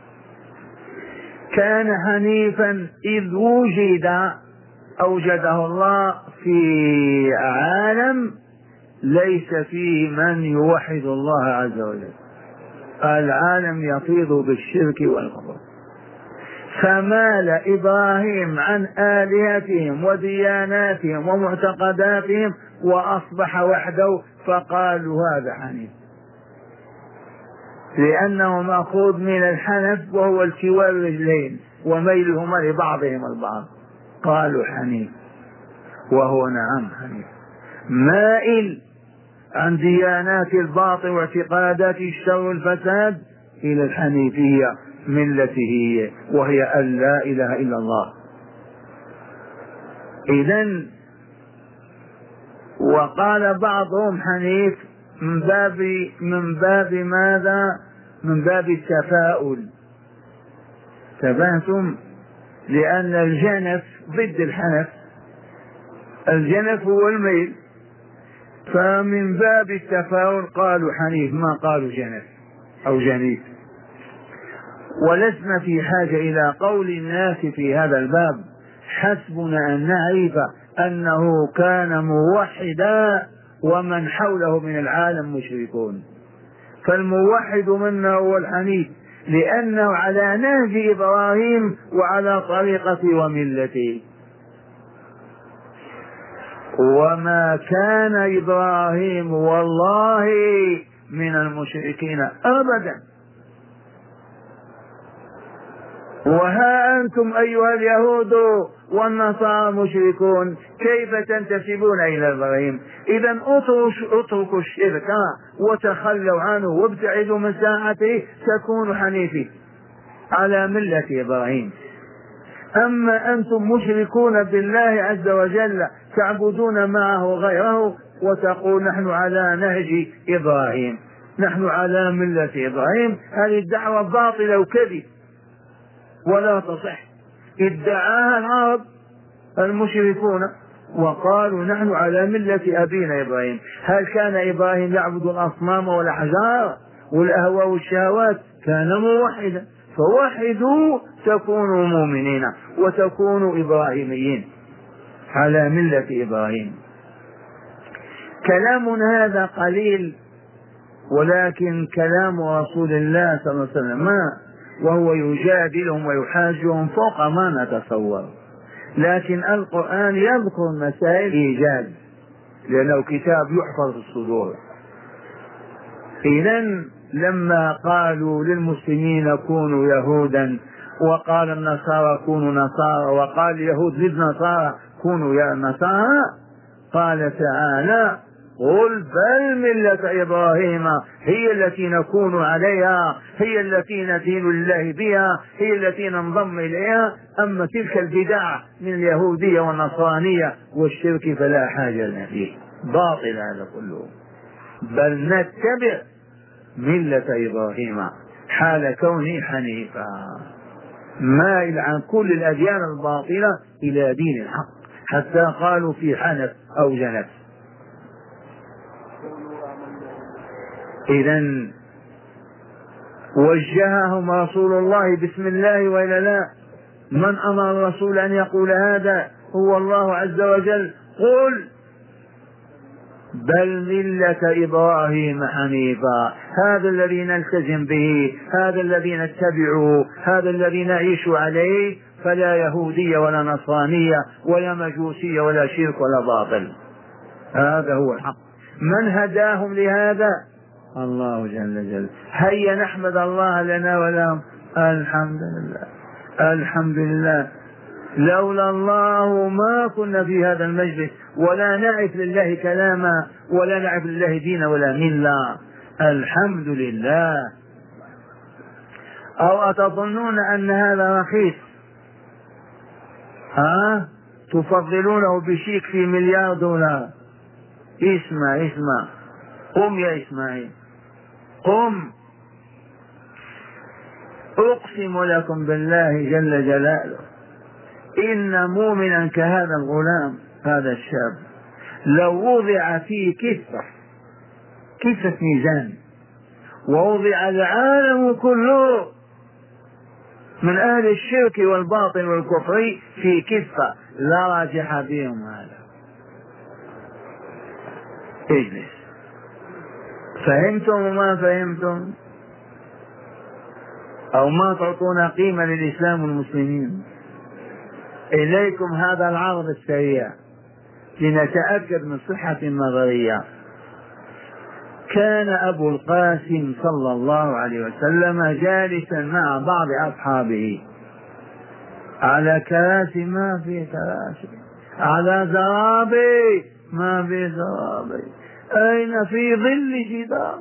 كان حنيفا إذ وجد أوجده الله في عالم ليس فيه من يوحد الله عز وجل. العالم يفيض بالشرك والكفر، فمال إبراهيم عن آلهتهم ودياناتهم ومعتقداتهم وأصبح وحده، فقالوا هذا حنيف، لأنه مأخوذ من الحنف وهو التواء الرجلين وميلهما لبعضهم البعض، قالوا حنيف. وهو نعم حنيف، مائل عن ديانات الباطل واعتقادات الشر والفساد إلى الحنيفية ملته وهي أن لا إله إلا الله. إذن وقال بعضهم حنيف من باب من باب ماذا؟ من باب التفاؤل. تفهمتم؟ لأن الجنف ضد الحنف، الجنف هو الميل، فمن باب التفاؤل قالوا حنيف ما قالوا جنف أو جنيف. ولسنا في حاجة إلى قول الناس في هذا الباب، حسبنا أن نعرف أنه كان موحدا ومن حوله من العالم مشركون. فالموحد منا هو الحنيف لأنه على نهج إبراهيم وعلى طريقته وملته. وما كان إبراهيم والله من المشركين أبدا. وها أنتم أيها اليهود والنصارى مشركون، كيف تنتسبون إلى إبراهيم؟ إذا اتركوا الشرك وتخلوا عنه وابتعدوا من ساعته تكونوا حنيفين على ملة إبراهيم. أما أنتم مشركون بالله عز وجل تعبدون معه غيره وتقول نحن على نهج إبراهيم، نحن على ملة إبراهيم. هذه الدعوة باطلة وكذب ولا تصح. ادعاها العرب المشركون وقالوا نحن على ملة أبينا إبراهيم. هل كان إبراهيم يعبد الأصنام والأحجار والأهواء والشهوات؟ كان موحدا. فوحدوا تكونوا مؤمنين وتكونوا إبراهيميين على ملة إبراهيم. كلامنا هذا قليل، ولكن كلام رسول الله صلى الله عليه وسلم ما وهو يجادلهم ويحاجهم فوق ما نتصور. لكن القرآن يذكر مسائل إيجاد لأنه كتاب يحفظ الصدور. إذن لما قالوا للمسلمين كونوا يهودا وقال النصارى كونوا نصارى وقال اليهود للنصارى كونوا يا نصارى، قال تعالى قل بل ملة إبراهيم هي التي نكون عليها، هي التي ندين الله بها، هي التي ننضم إليها. أما تلك البدع من اليهودية والنصرانية والشرك فلا حاجة لنا فيه، باطل هذا كله. بل نتبع ملة إبراهيم حال كونه حنيفا مائل عن كل الأديان الباطلة إلى دين الحق، حتى قالوا في حنف أو جنف. إذن وجههم رسول الله بسم الله وإلا لا؟ من أمر الرسول أن يقول هذا؟ هو الله عز وجل. قل بل ملة إبراهيم حنيفا، هذا الذي نلتزم به، هذا الذي نتبعه، هذا الذي نعيش عليه، فلا يهودية ولا نصرانية ولا مجوسية ولا شرك ولا باطل. هذا هو الحق. من هداهم لهذا؟ الله جل جلاله. هيا نحمد الله لنا ولهم. الحمد لله الحمد لله. لولا الله ما كنا في هذا المجلس، ولا نعرف لله كلاما، ولا نعرف لله دين ولا ملة. الحمد لله. أو أتظنون أن هذا رخيص؟ ها تفضلونه بشيك في مليار دولار. اسمع اسمع، قم يا إسماعيل قم. أقسم لكم بالله جل جلاله إن مؤمنا كهذا الغلام هذا الشاب لو وضع في كفة كفة ميزان ووضع العالم كله من أهل الشرك والباطل والكفر في كفة لا راجح بهم هذا. اجلس. فهمتم وما فهمتم؟ أو ما تعطون قيمة للإسلام والمسلمين؟ إليكم هذا العرض السريع لنتأكد من صحة النظرية. كان أبو القاسم صلى الله عليه وسلم جالسا مع بعض أصحابه على كراسي ما في كراسي، على زرابي ما في زرابي، أين في ظل جدار.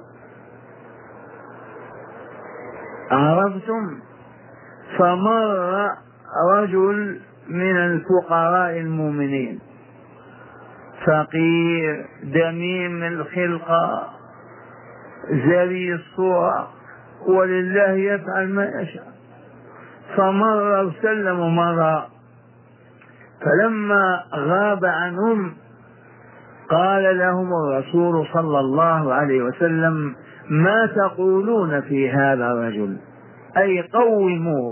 عرفتم؟ فمر رجل من الفقراء المؤمنين فقير دميم الخلقة زري الصورة ولله يفعل ما يشاء، فمر وسلم مرة، فلما غاب عنهم قال لهم الرسول صلى الله عليه وسلم ما تقولون في هذا الرجل؟ أي قوموه.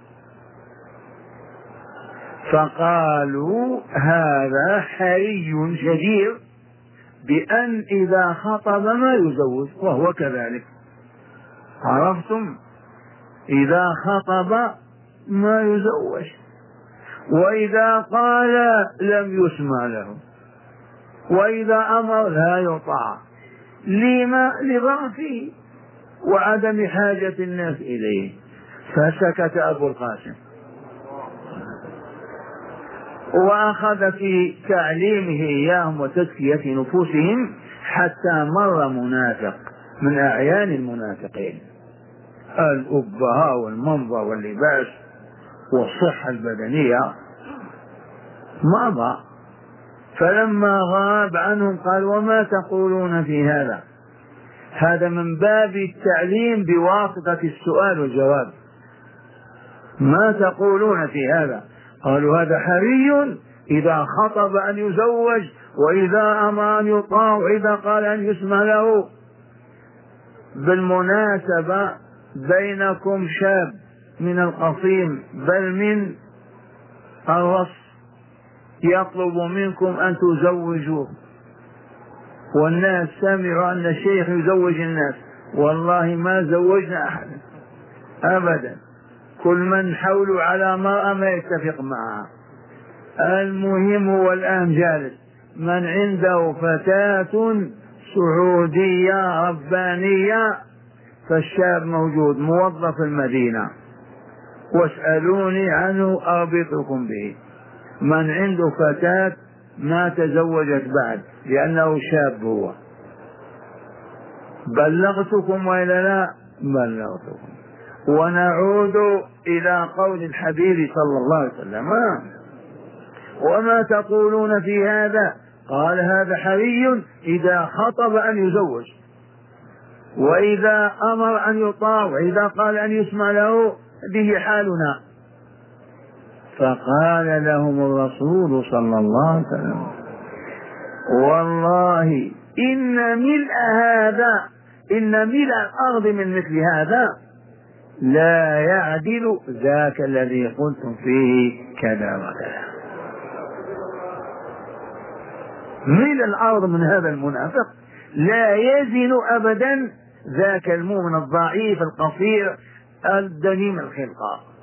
فقالوا هذا حري جدير بأن إذا خطب ما يزوج، وهو كذلك. عرفتم؟ إذا خطب ما يزوج، وإذا قال لم يسمع له، وإذا أمر لا يطاع. لما؟ لضعفه وعدم حاجة الناس إليه. فسكت أبو القاسم وأخذ في تعليمه إياهم وتزكية نفوسهم حتى مر منافق من أعيان المنافقين، الأبهاء والمنظر واللباس والصحة البدنية مضى. فلما غاب عنهم قال وما تقولون في هذا؟ هذا من باب التعليم بواسطة السؤال والجواب. ما تقولون في هذا؟ قالوا هذا حري إذا خطب أن يزوج، وإذا أمر أن يطاع، وإذا قال أن يسمع له. بالمناسبة بينكم شاب من القصيم بل من الرص يطلب منكم أن تزوجوه، والناس سمعوا أن الشيخ يزوج الناس، والله ما زوجنا أحد أبدا، كل من حوله على مرأة ما يتفق معها. المهم هو الآن جالس من عنده فتاة سعودية ربانية، فالشاب موجود موظف المدينة، واسألوني عنه أربطكم به. من عنده فتاة ما تزوجت بعد لأنه شاب هو. بلغتكم وإلا لا؟ بلغتكم. ونعود إلى قول الحبيب صلى الله عليه وسلم وما تقولون في هذا؟ قال هذا حري إذا خطب أن يزوج، وإذا أمر أن يطاع، وإذا قال أن يسمع له، به حالنا. فقال لهم الرسول صلى الله عليه وسلم والله إن ملء هذا إن ملء الأرض من مثل هذا لا يعدل ذاك الذي قلتم فيه كذا وكذا. ملء الأرض من هذا المنافق لا يزن أبدا ذاك المؤمن الضعيف القصير الدنيم الخلقة.